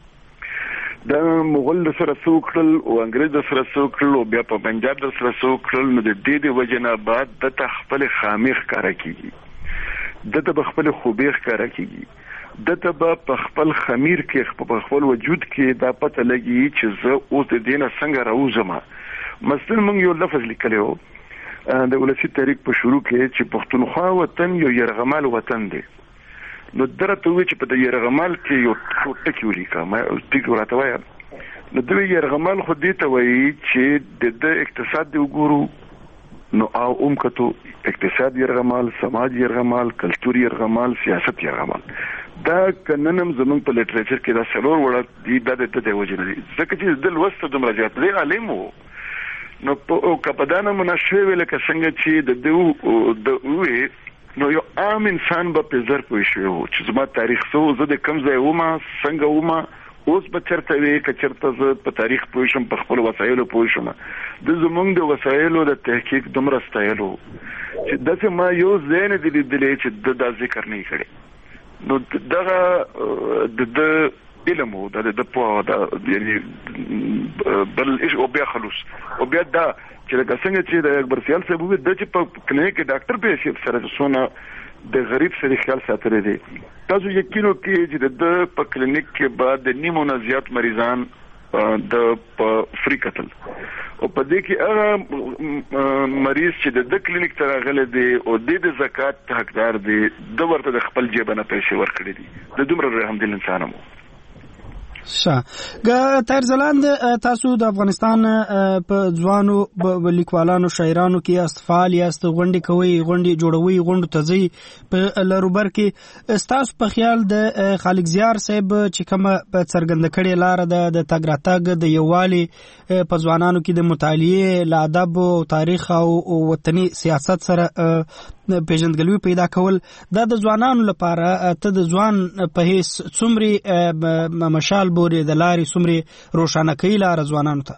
Speaker 7: دا مغول سره څوکړل او انګريز سره څوکړل او بیا په پنجاب سره څوکړل نو د دې وجنه بعد د تخپل خامخ کار کوي د خپل خوبې کار کوي د په خپل خمیر کې په خپل وجود کې دا پته لګي چې زه اوس د دینه څنګه راوځم. مثلا موږ یو لفظ لیکلو د ولسی تاریخ په شروع کې چې پښتونخوا وطن یو يرغمال وطن دی نو درته وی چې په يرغمال کې یو ټکی ولیکه ما ټکی راته وایم نو دوی يرغمال خو دې ته وایي چې د اقتصاد دی وګورو نو او کتو اقتصاد يرغمال سماج يرغمال کلچر يرغمال سیاست يرغمال دا کننم زمون په لټریچر کې دا سلور وړه دی د وجه نه ځکه چې د لوست دومره زیات دی عالم وو نو په کپدانه منشوي لکه څنګه چې د وې نو یو عام انسان به په زر پوي شو چې زما تاریخ سو زه د کم ځای ومه څنګه ومه اوس به چرته وي کچرته زه په تاریخ پوي شم په خپل وسایلو پوي شم د زمونږ د وسایلو د تحقیق دومره ستایلو چې دغه ما یو ځین د لیدلې چې د ذکر نه کړي نو دغه د علم او د په دا یعنی بل ايش او بیا خلوص او بیا دا چې څنګه چې د اکبر سیال صاحب د چې په کلینیک کې ډاکټر به شي سره سونه د غریب سره خیال ساتره دي تاسو یقینو کې چې د په کلینیک کې بعد د نیمو نه زیات مریضان د فری قتل او په دې کې هغه مریض چې د کلینیک ته راغلي دي او د زکات حقدار دي د ورته د خپل جیب نه پیسې ورکړي دي د دومره رحم دل انسانمو.
Speaker 1: طاهر ځلاند تاسو د افغانستان په ځوانو لیکوالانو شاعرانو کې استفال یاست غونډې کوي غونډې جوړوي غونډو ته ځي په لروبر کې تاسو په خیال د خالق زیار صاحب چې کومه په څرګند کړي لار د تګ راتګ د یووالي په ځوانانو کې د مطالعه له ادب او تاریخ او وطني سیاست سره پیژندګلوي پیدا کول د ځوانانو لپاره ته د ځوان په هیڅ څومره مشال بوري د لارې څومره روښانه کوي لار ځوانانو ته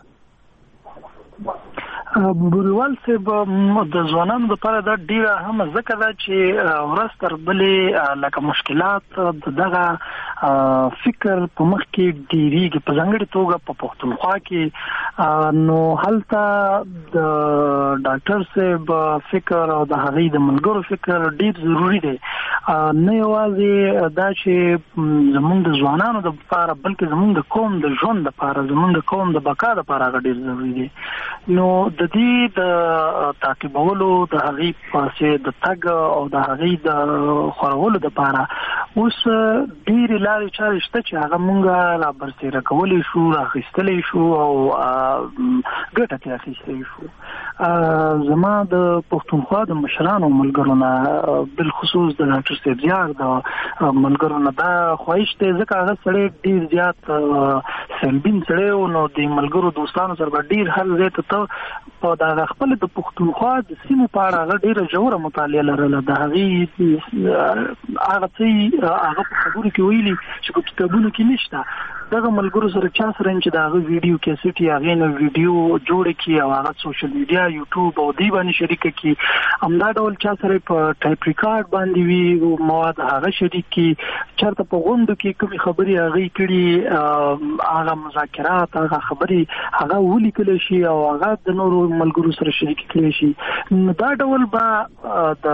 Speaker 10: بوریوال صاحب د ځوانانو لپاره دا ډیره هم ځکه دا چې ورځ تر بلې لکه مشکلات دغه فکر په مخ کې ډیریږي په ځانګړي توګه په پښتونخوا کې نو هلته د ډاکټر صاحب فکر او د هغې د ملګرو فکر ډیر ضروری دی نه یوازې دا چې زموږ د ځوانانو د لپاره بلکې زموږ د قوم د ژوند لپاره زموږ د قوم د بقا لپاره ډیر ضروری دی. نو د دې د تعقیبولو د هغې پاسې د تګ او د هغې د خورولو لپاره اوس ډېرې لارې چارې شته چې هغه مونږ را برسېره کولی شو راخیستلی شو او ګټه ترې اخیستلی شو. زما د پښتونخوا د مشرانو ملګرو نه بالخصوص د ډاکټر صاحب زیار د ملګرو نه دا خواهش دی ځکه هغه سړی ډېر زیات سلبین سړی و نو د ملګرو دوستانو سره به ډېر هر ځای ته په دغه خپل د پښتونخوا د سیمو په اړه هغه ډېره ژوره مطالعه لرله د هغې هغه څه هغه په خبرو کې ویلي چې په کتابونو کې نشته دغه ملګرو سره چا سره چې د هغه ویډیو کیسټ یا هغې نه ویډیو جوړه کړي او هغه سوشل میډیا یوټیوب او دې باندې شریکه کړي همدا ډول چا سره په ټایپ ریکارډ باندې وي مواد هغه شریک کړي چېرته په غونډو کې کومې خبرې هغې کړي هغه مذاکرات هغه خبرې هغه ولیکلی شي او هغه د نورو ملګرو سره شریک کړي شي نو دا ډول به د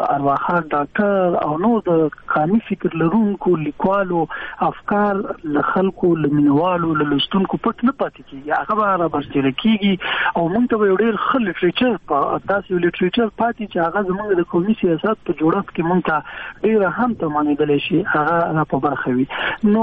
Speaker 10: ارواښاد ډاکټر او نور د قامي فکر لرونکو لیکوالو افکار له خلکو لمنوالو لستونکو پټ نه پاتې کیږي هغه به را برسېره کیږي او موږ ته یو ډېر ښه لیټریچر په تاسو یو لیټریچر پاتې چې هغه زموږ د قومي سیاست په جوړښت کې موږ ته ډېر هم ته مانېدلی شي هغه په برخه وي نو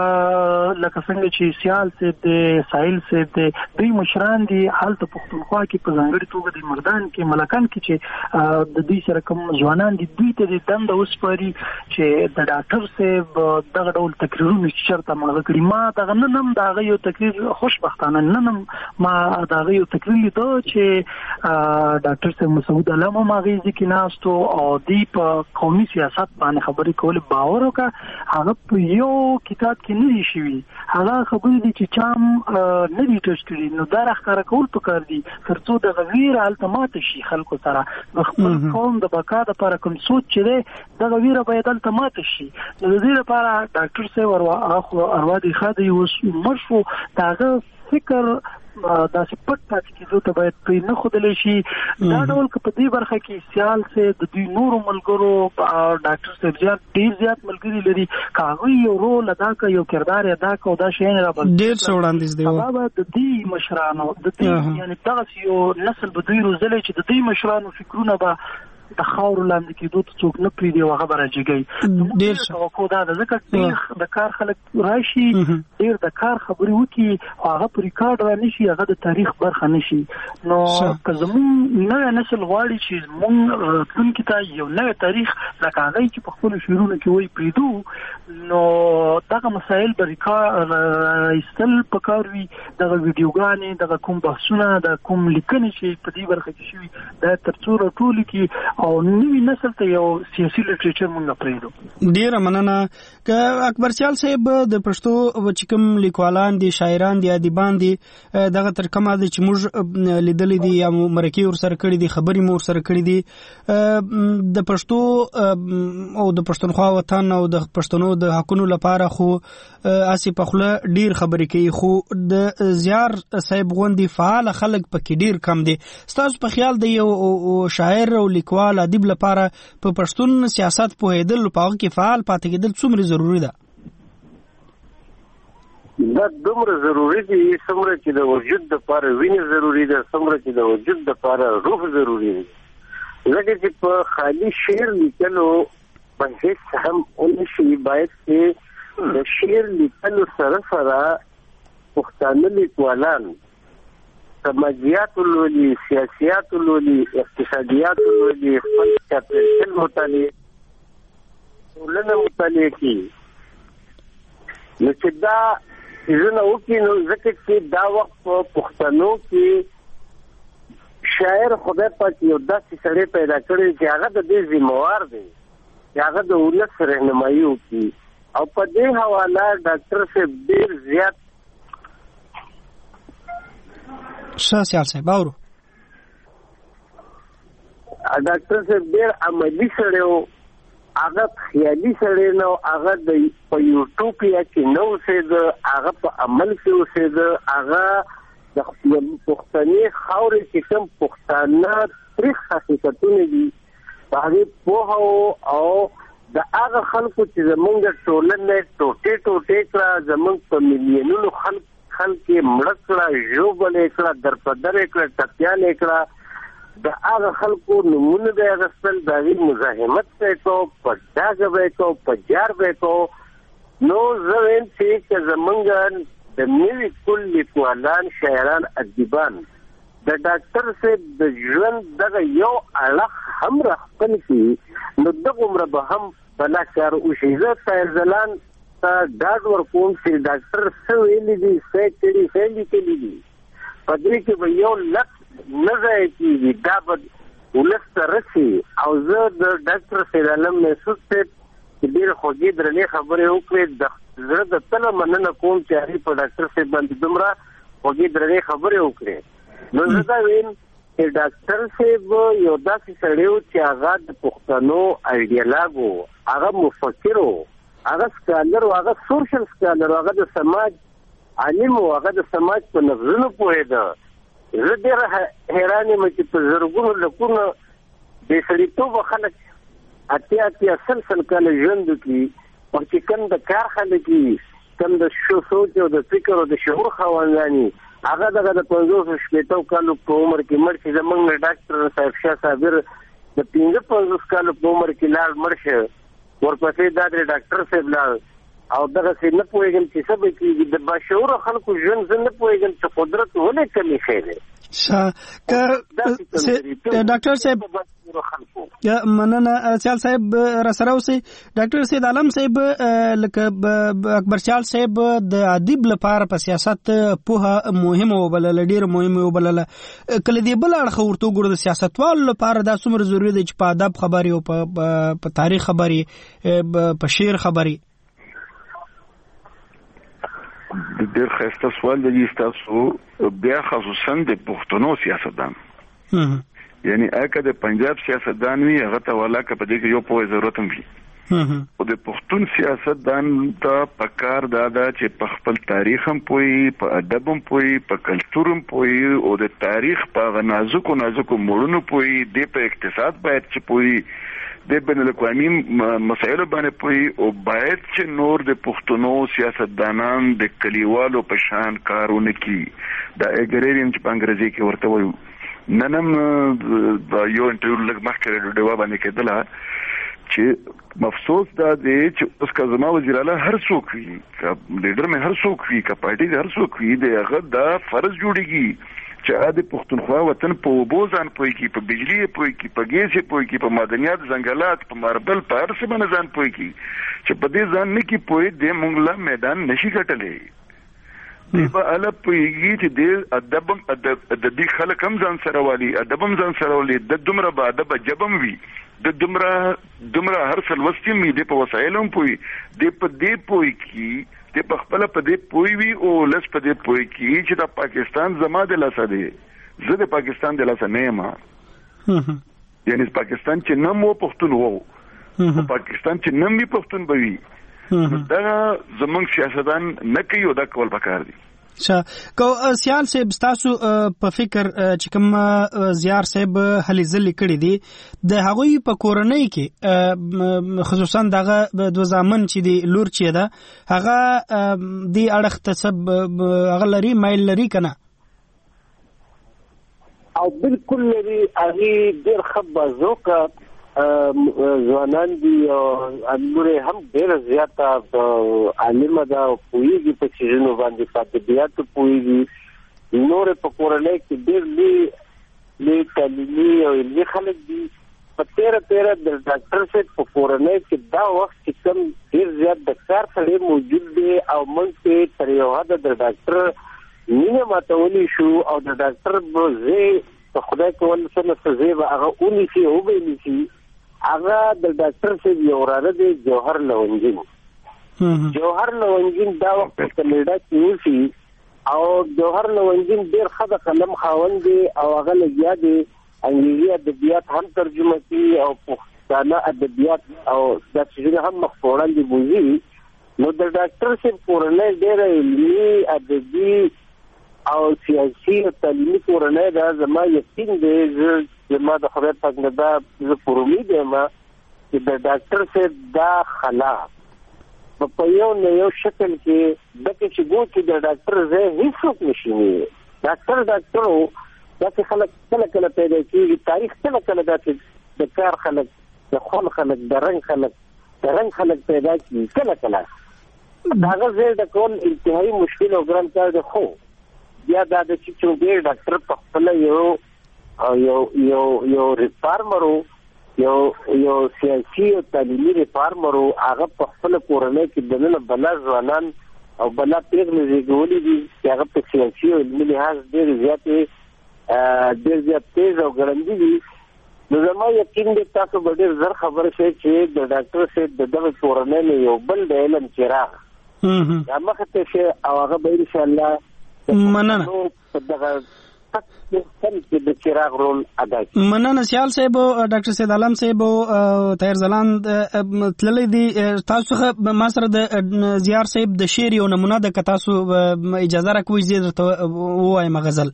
Speaker 10: لکه څنګه چې سیال صاحب دی ساحل صاحب دی دوی مشران دي هلته پښتونخوا کې په ځانګړې توګه د مردان کې ملکان کې چې د دوی سره کوم ځوانان دي دوی ته د دنده وسپاري چې د ډاکټر صاحب دغه ډول تقریرونه چې چېرته ملغه کړي ما دغه نن هم د هغه یو تقریر خوشبختانه نن هم ما د هغه یو تقریر لیدو چې ډاکټر صاحب مسعود علم هم هغې ځای کې ناست او دوی په قومي سیاست باندې خبرې کولې باور وکړه هغه په یو کتاب کې نه دي شوي هغه خبرې دي چې چا هم نه دي ټچ کړي نو دا راښکاره کول پکار دي تر څو دغه ویره هلته ماته شي خلکو سره نو خپل قوم د بقا دپاره کوم سوچ چې دی دغه ویره باید هلته ماته شي نو د دې لپاره ډاکټر صاحب اروا دې ښه دی اوس مړ شو د هغه فکر داسې پټ پاتې کېدو ته باید پرې نه ښودلی شي دا ډول که په دې برخه کې سیال صاحب د دوی نورو ملګرو ډاکټر صاحب ډېر زیات ملګري لري که هغوی یو رول ادا کړه یو کردار ادا کړه او دا شیان را
Speaker 1: ډېر څه وړاندیز دی
Speaker 10: هغه به د دې مشرانو د دې یعنې دغسې یو نسل به دوی روزلی چې د دې مشرانو فکرونه به د خاورو لاندې کېدو ته څوک نه پرېږدي او هغه به راجګوي ډېر توقع دا ده ځکه ډېر د کار خلک راشي ډېر د کار خبرې وکړي او هغه په ریکارډ را نه شي هغه د تاریخ برخه نه شي نو که زموږ نوی نسل غواړي چې زموږ راتلونکي ته یو نوی تاریخ لکه هغوی چې په خپلو شعرونو کې وایي پرېږدو نو دغه مسایل به ایستل پکار وي دغه ویډیوګانې دغه کوم بحثونه د کوم لیکنې چې په دې برخه کې شوي دا تر څو راټولې کړي او نوی نسل ته یو سیاسي لټریچر مونږ پرېږدو
Speaker 1: ډېره مننه که اکبر سیال صاحب د پښتو چې کوم لیکوالان دي شاعران دي ادیبان دي دغه تر کومه ده چې موږ لیدلی دي یا مرکې ورسره کړي دي خبرې مو ورسره کړي دي د پښتو او د پښتونخوا وطن او د پښتنو د حقونو لپاره خو اسې په خوله ډېر خبرې کوي خو د زیار صاحب غوندې فعال خلک پکې ډېر کم دي ستاسو په خیال د یو شاعر او لیکوال ادیب لپاره په پښتون سیاست پوهېدل په هغه کې فعال پاتې کېدل څومره ضروري ده
Speaker 9: دا دومره ضروري دي څومره چې د وجود دپاره وینې ضروري ده څومره چې د وجود دپاره روح ضروري دي ځکه چې په خالي شعر لیکلو په هېڅ هم ونه شي باید چې د شعر لیکلو سره سره پښتانه لیکوالان سماجیات لولي سیاسیات لولي اقتصادیات لولي خپل چاپېریال مطالعه ټولنه مطالعه کړي نو چې دا څیزونه وکړي نو ځکه چې دا وخت په پښتنو کې شاعر خدای پاک یو داسې سړی پیدا کړی چې هغه د دې ذمہوار دی چې هغه د ولس رهنمایي وکړي او په دې حواله ډاکټر صاحب ډېر زیات
Speaker 1: سیال صاحب اورو
Speaker 9: ډاکټر صاحب ډېر عملي سړی و هغه خیالي سړی نه هغه د په یوټوپیا کې نه اوسېده هغه په عمل کې اوسېده هغه د پښتني خاورې چې کوم پښتانه تاریخ حقیقتونه دي په هغې پوهه او د هغه خلکو چې زمونږ ټولنه ټوټې ټوټې کړه زمونږ په میلیونونو خلک یې مړه کړه ژوبل یې کړه درپدر یې کړه ټپیان یې کړه د هغه خلکو نومونه به یې اخیستل د هغې مزاحمت به یې کوو په ډاګه به یې کوو په جار به یې کوو نو زه وایم چې که زمونږ د نوي کل لیکوالان شاعران ادیبان د ډاکټر صاحب د ژوند دغه یو اړخ هم راخپل کړي نو دغومره به هم بلا کار وشي زه طاهر ځلان ته ډاډ ورکوم چې ډاکټر څه ویلي دي څه کړي څه لیکلي دي په دې کې به یو لفظ نه ضایع کېږي دا به ولس ته رسي او زه د ډاکټر سید عالم محسود صاحب چې ډېرې خوږې درنې خبرې وکړې د زړه د تله مننه کوم چې هغې په ډاکټر صاحب باندې دومره خوږې درنې خبرې وکړې نو زه دا ویم چې ډاکټر صاحب یو داسې سړی و چې هغه د پښتنو ایډیالاګ و هغه مفکر و هغه سکالر و هغه سوشل سکالر و هغه د سماج عالم و هغه د سماج په نغزونو پوهېده زه ډېره حیران یم چې په زرګونو لکونو بې سړیتوبه خلک اتیا سل کاله ژوند وکړي او چې کوم د کار خلک وي کم د سوچ او د فکر او د شعور خواندانی هغه دغه د 50 کالو په عمر کې مړ شي. زمونږ ډاکټر صاحب شاه صابر د 55 کالو په عمر کې لاړ مړ شي. ورپسې دا د ډاکټر صاحب لاړ او دغه څه نه پوهېږم چې څه به کېږي. د باشعوره خلکو ژوند زه نه پوهېږم چې قدرت ولې کمی ښی
Speaker 1: دی. ډاکټر صاحب مننه. سیال صاحب راسره اوسئ. ډاکټر سید عالم صاحب لکه اکبر چال صاحب د ادیب لپاره په سیاست پوهه مهمه وبلله، ډېره مهمه وبلله. کله دې بل اړخ ورته وګورو د سیاستوالو لپاره دا څومره ضروري دی چې په ادب خبرې او په تاریخ خبرې، په شعر خبرې.
Speaker 7: ډېر ښایسته سوال دی ستاسو. بیا خصوصا د پښتنو سیاستدان یعنی اګه د پنجاب سیاستدان وي هغه ته ولاکه په دې کې یو په ضرورت هم وي. او د پښتون سیاستدان ته پکار دادا چې په خپل تاریخ هم پوي، په ادب هم پوي، په کلچر هم پوي او د تاریخ په نازکو موړونو پوي، د په اقتصاد باید چې پوي، د بین الاقوامي مسایلو باندې پوي او باید چې نور د پښتنو سیاستدانان د کلیوالو په شان کارونه کوي. دا اګریرین چې په انګریزي کې ورته وایو. ننم یو انټرویو لږ مخکې ډیوا باندې کېدله چې مفسوس دا دی چې اوس که زما وزیر اعلی هر څوک وي، که لیډر مې هر څوک وي، که پارټي د هر څوک وي، د هغه دا فرض جوړیږي چې د پښتونخوا وطن په اوبو ځان پوي کی، په بجلی پوي کی، په ګیس پوي کی، په معدنیات، ځنګلات، په ماربل، په هر څه باندې ځان پوي کی. چې په دې ځان نه کی پوي د مونږ لا میدان نشي ګټلې. دی په اله پويږي چې د ادبي خلک هم ځان سره والي، ادب هم ځان سره والي، د دومره به ادب جبم وي، د دومره هر څه لوستي وي، د په وسایلو هم پوي، د په دې پوي کی، د په خپل په دې پوي وي او لس په دې پوي کی چې د پاکستان زما د لاسه دی، زه د پاکستان د لاسه نه یم. یعنی پاکستان چې نم و پښتون وو، پاکستان چې نم وي پښتون به وي. دا زمونږ سیاستدان نه کوي او دا کول پکار دي.
Speaker 1: سیال صاحب ستاسو په فکر چې کوم زیار صاحب هلي ځلې کړي دي د هغوی په کورنۍ کې خصوصا دغه د زامن چې دی لور چې ده هغه دی اړخ ته هغه لري مایل لري کنه
Speaker 9: او بالکل لري. هغه ډېر خبازوکه ځوانان دي او امره هم ډېر زیاته عالمه ده او پوهیږي په چیزونو باندې، په ادبیاتو پوهیږي. نور په کورنۍ کې ډېر لوی تعلیمي او علمي خلک دي. په 13 د ډاکټر صاحب په کورنۍ کې دا وخت چې کوم ډېر زیات د کار سره موجود دی او موږ ته تر یو حده د ډاکټر مینه ماتولی شو او د ډاکټر به په خدای کول سره څه به هغه اونیسي او به نیسي. هغه د ډاکټر صاحب یو وراره دی جوهر لونګین. جوهر لونګین دا وخت په کاناډا کې اوسي او جوهر لونګین ډېر ښه د قلم خاوند دی او هغه لګیا دی انګلیسي ادبیات هم ترجمه کوي او پښتانه ادبیات او دا څه هم مخ په وړاندې بوزي. نو د ډاکټر صاحب کورنۍ ډېره علمي، ادبي او سیاسي او تعلیمي کورنۍ ده. زما یقین دی زما د خبر پاک نه دا زه پر امید یم چې د ډاکټر صاحب دا خلا په یو نه یو شکل کې دغه چې ګوتې د ډاکټر ځای هیڅوک نشي نیولی. ډاکټر وو داسې خلک کله پیدا کېږي. تاریخ کله داسې د کار خلک، د خون خلک، د رنګ خلک پیدا کېږي. کله د هغه ځای د کول انتهایي مشکل او ګران کار دی. خو بیا دا د چې ډېر ډاکټر په خپله یو ریفارمرو، یو سیاسي او تعلیمي ریفارمرو، هغه په خپل کورنۍ کې دننه بلا ځوانان او بلا پیغلې زیږولي دي چې هغه په سیاسي او علمي لحاظ ډېر زیات تیز او ګړندي دي. نو زما یقین دی تاسو به ډېر زر خبر شئ چې د ډاکټر صاحب د دغه کورنۍ نه یو بل د علم چراغ دا مخې ته شي او هغه به انشاءالله
Speaker 1: مننه مننه. سیال صاحب ډاکټر سید عالم صاحب طاهر ځلاند تللی دي تاسو ما سره د زیار صاحب د شعر یو نمونه ده که تاسو اجازه راکوئ زه درته ووایم غزل.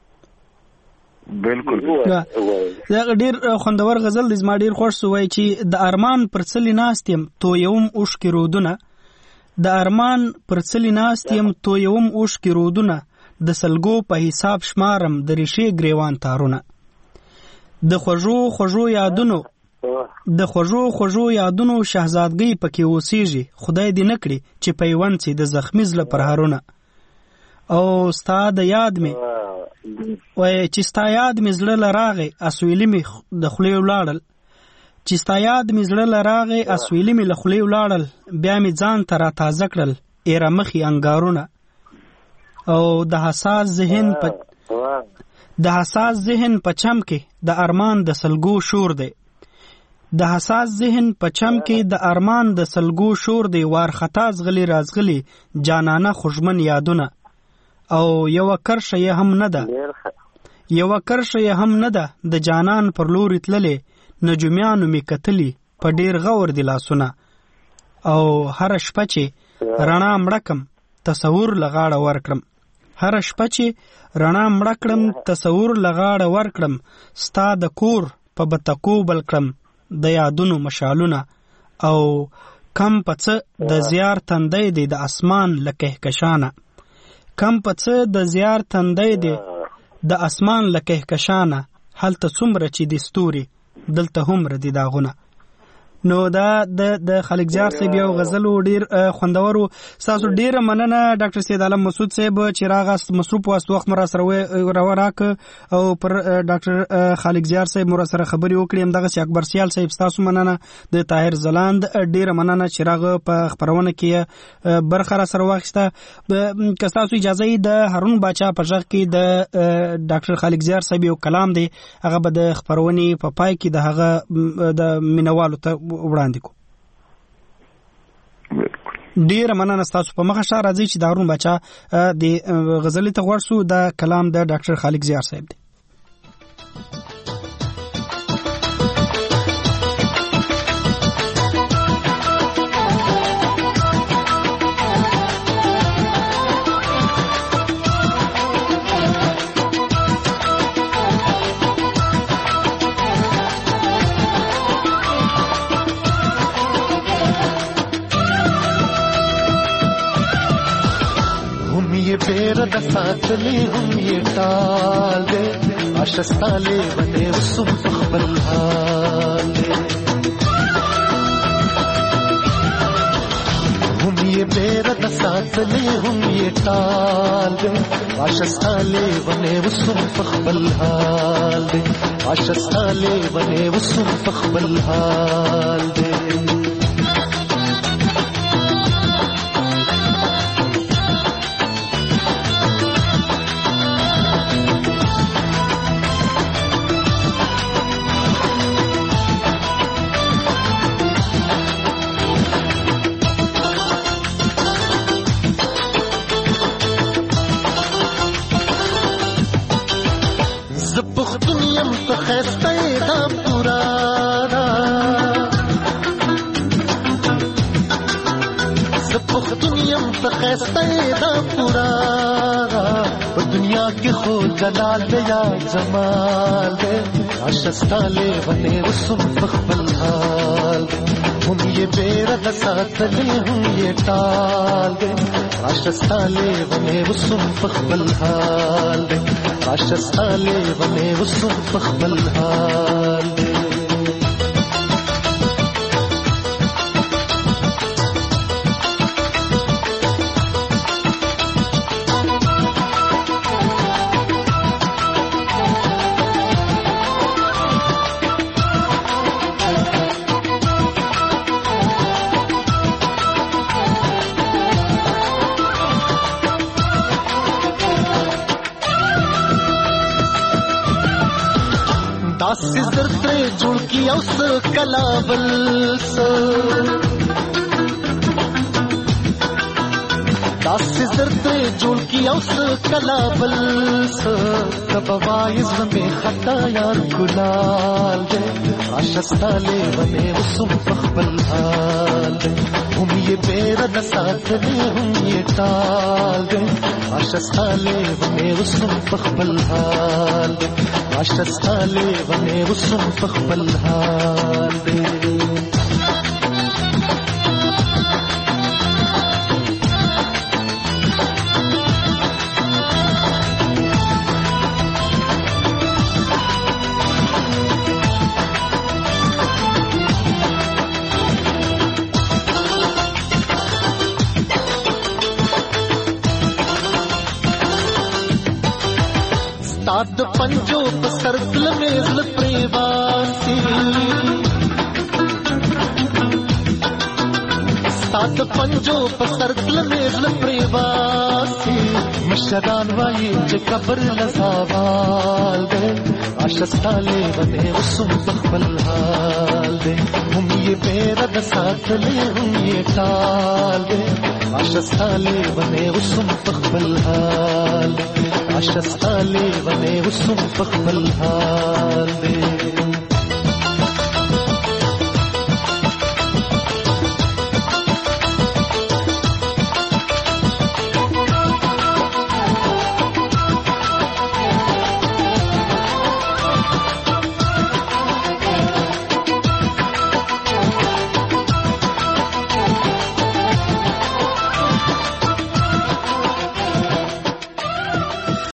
Speaker 7: بالکل
Speaker 1: دا ډېر خوندور غزل دی، زما ډېر خوښ سو. وایي چې د ارمان پر څلي ناست یم تویوم اوښکې رودونه د ارمان پر څلی ناست یم تویوم اوښکې رودونه د سلګو په حساب شمارم د ریشې ګریوان تارونه د خوږو یادونو شهزادګۍ پکې اوسېږي خدای دې نه کړي چې پیوند سي د زخمي زړه پرهارونه او ستا د یاد مې وای چې ستا یاد مې زړه لراغې اسویلې مې د خولې ولاړل چې ستا یاد مې زړه لراغې اسویلې مې له خولې ولاړل بیا مې ځان ته را تازه کړل ایره مخې انګارونه او د حساس ذهن په چم کې د ارمان د سلګو شور دی د حساس ذهن په چم کې د ارمان د سلګو شور دی وارخطا زغلی رازغلی جانانه خوشمن یادونه او یو کرشه هم نه ده د جانان پر لوري تللې نجومیانو می کتلی په ډیر غور دی لاسونه او هر شپه چې رڼا مړکم تصور لغاړه ورکړم تصور لغاړه ورکړم ستا د کور په بتکو بل کړم د یادونو مشالونه او کم پڅ د زیار تندې دی د اسمان لکهکشانه هلته څومره چې د ستوري دلته هم ردی داغونه نو دا د خالق زیار صاحب یو غزل ډیر خوندورو تاسو ډیر مننه ډاکټر سید عالم مسعود صاحب چې راغاست مصروف واست وخت مرا سره راک او پر ډاکټر خالق زیار صاحب مرا سره خبري وکړم دغه چې اکبر سیال صاحب تاسو مننه د طاهر زلاند ډیر مننه چې راغ په خبرونه کې برخه را سره واخسته که تاسو اجازه د هارون باچا په ځخ کې د ډاکټر خالق زیار صاحب یو کلام دی هغه به د خبرونې په پای کې د هغه د مینوالو ته وړاندې کو ډیر مننه تاسو په مخه شاه راځي چې دارون بچا د غزلې ته ورسو د کلام د ډاکټر خالق زیار صاحب دی
Speaker 8: ساتلی هم یہ ٹال دے آشستالے بنے وسم فخبل حال دے ہم یہ بیرد ساتلی هم یہ ٹال دے آشستالے بنے وسم فخبل حال دے آشستالے بنے وسم فخبل حال دے جلال دے یا جمال دے آشستالے بنے وسم فخبل حال دے ہم یہ بیرد ساتلی ہم یہ ٹال دے آشستالے بنے وسم فخبل حال دے آشستالے بنے وسم فخبل حال دے اوس کلابل داس زرت جوړ کی اوس کلابل کبوایز میں خطا یار گلال دے آشستالے بنے وسم فخبل حال دے ہم یہ بیرد ساتلی ہم یہ ٹال دے آشستالے بنے وسم فخبل حال دے آشستالے بنے وسم فخبل حال دے ستاد پنجو په سرتل میزل پریواسي ستاد پنجو په سرتل میزل پریواسي مشران وایي چې قبر لزاوال دې عاشقاله ونه وسم خپل حال دې هم یې پیر د ساتلې هم یې ټال دې عاشقاله ونه وسم خپل حال عاشقاله ونه وسم خپل حال دې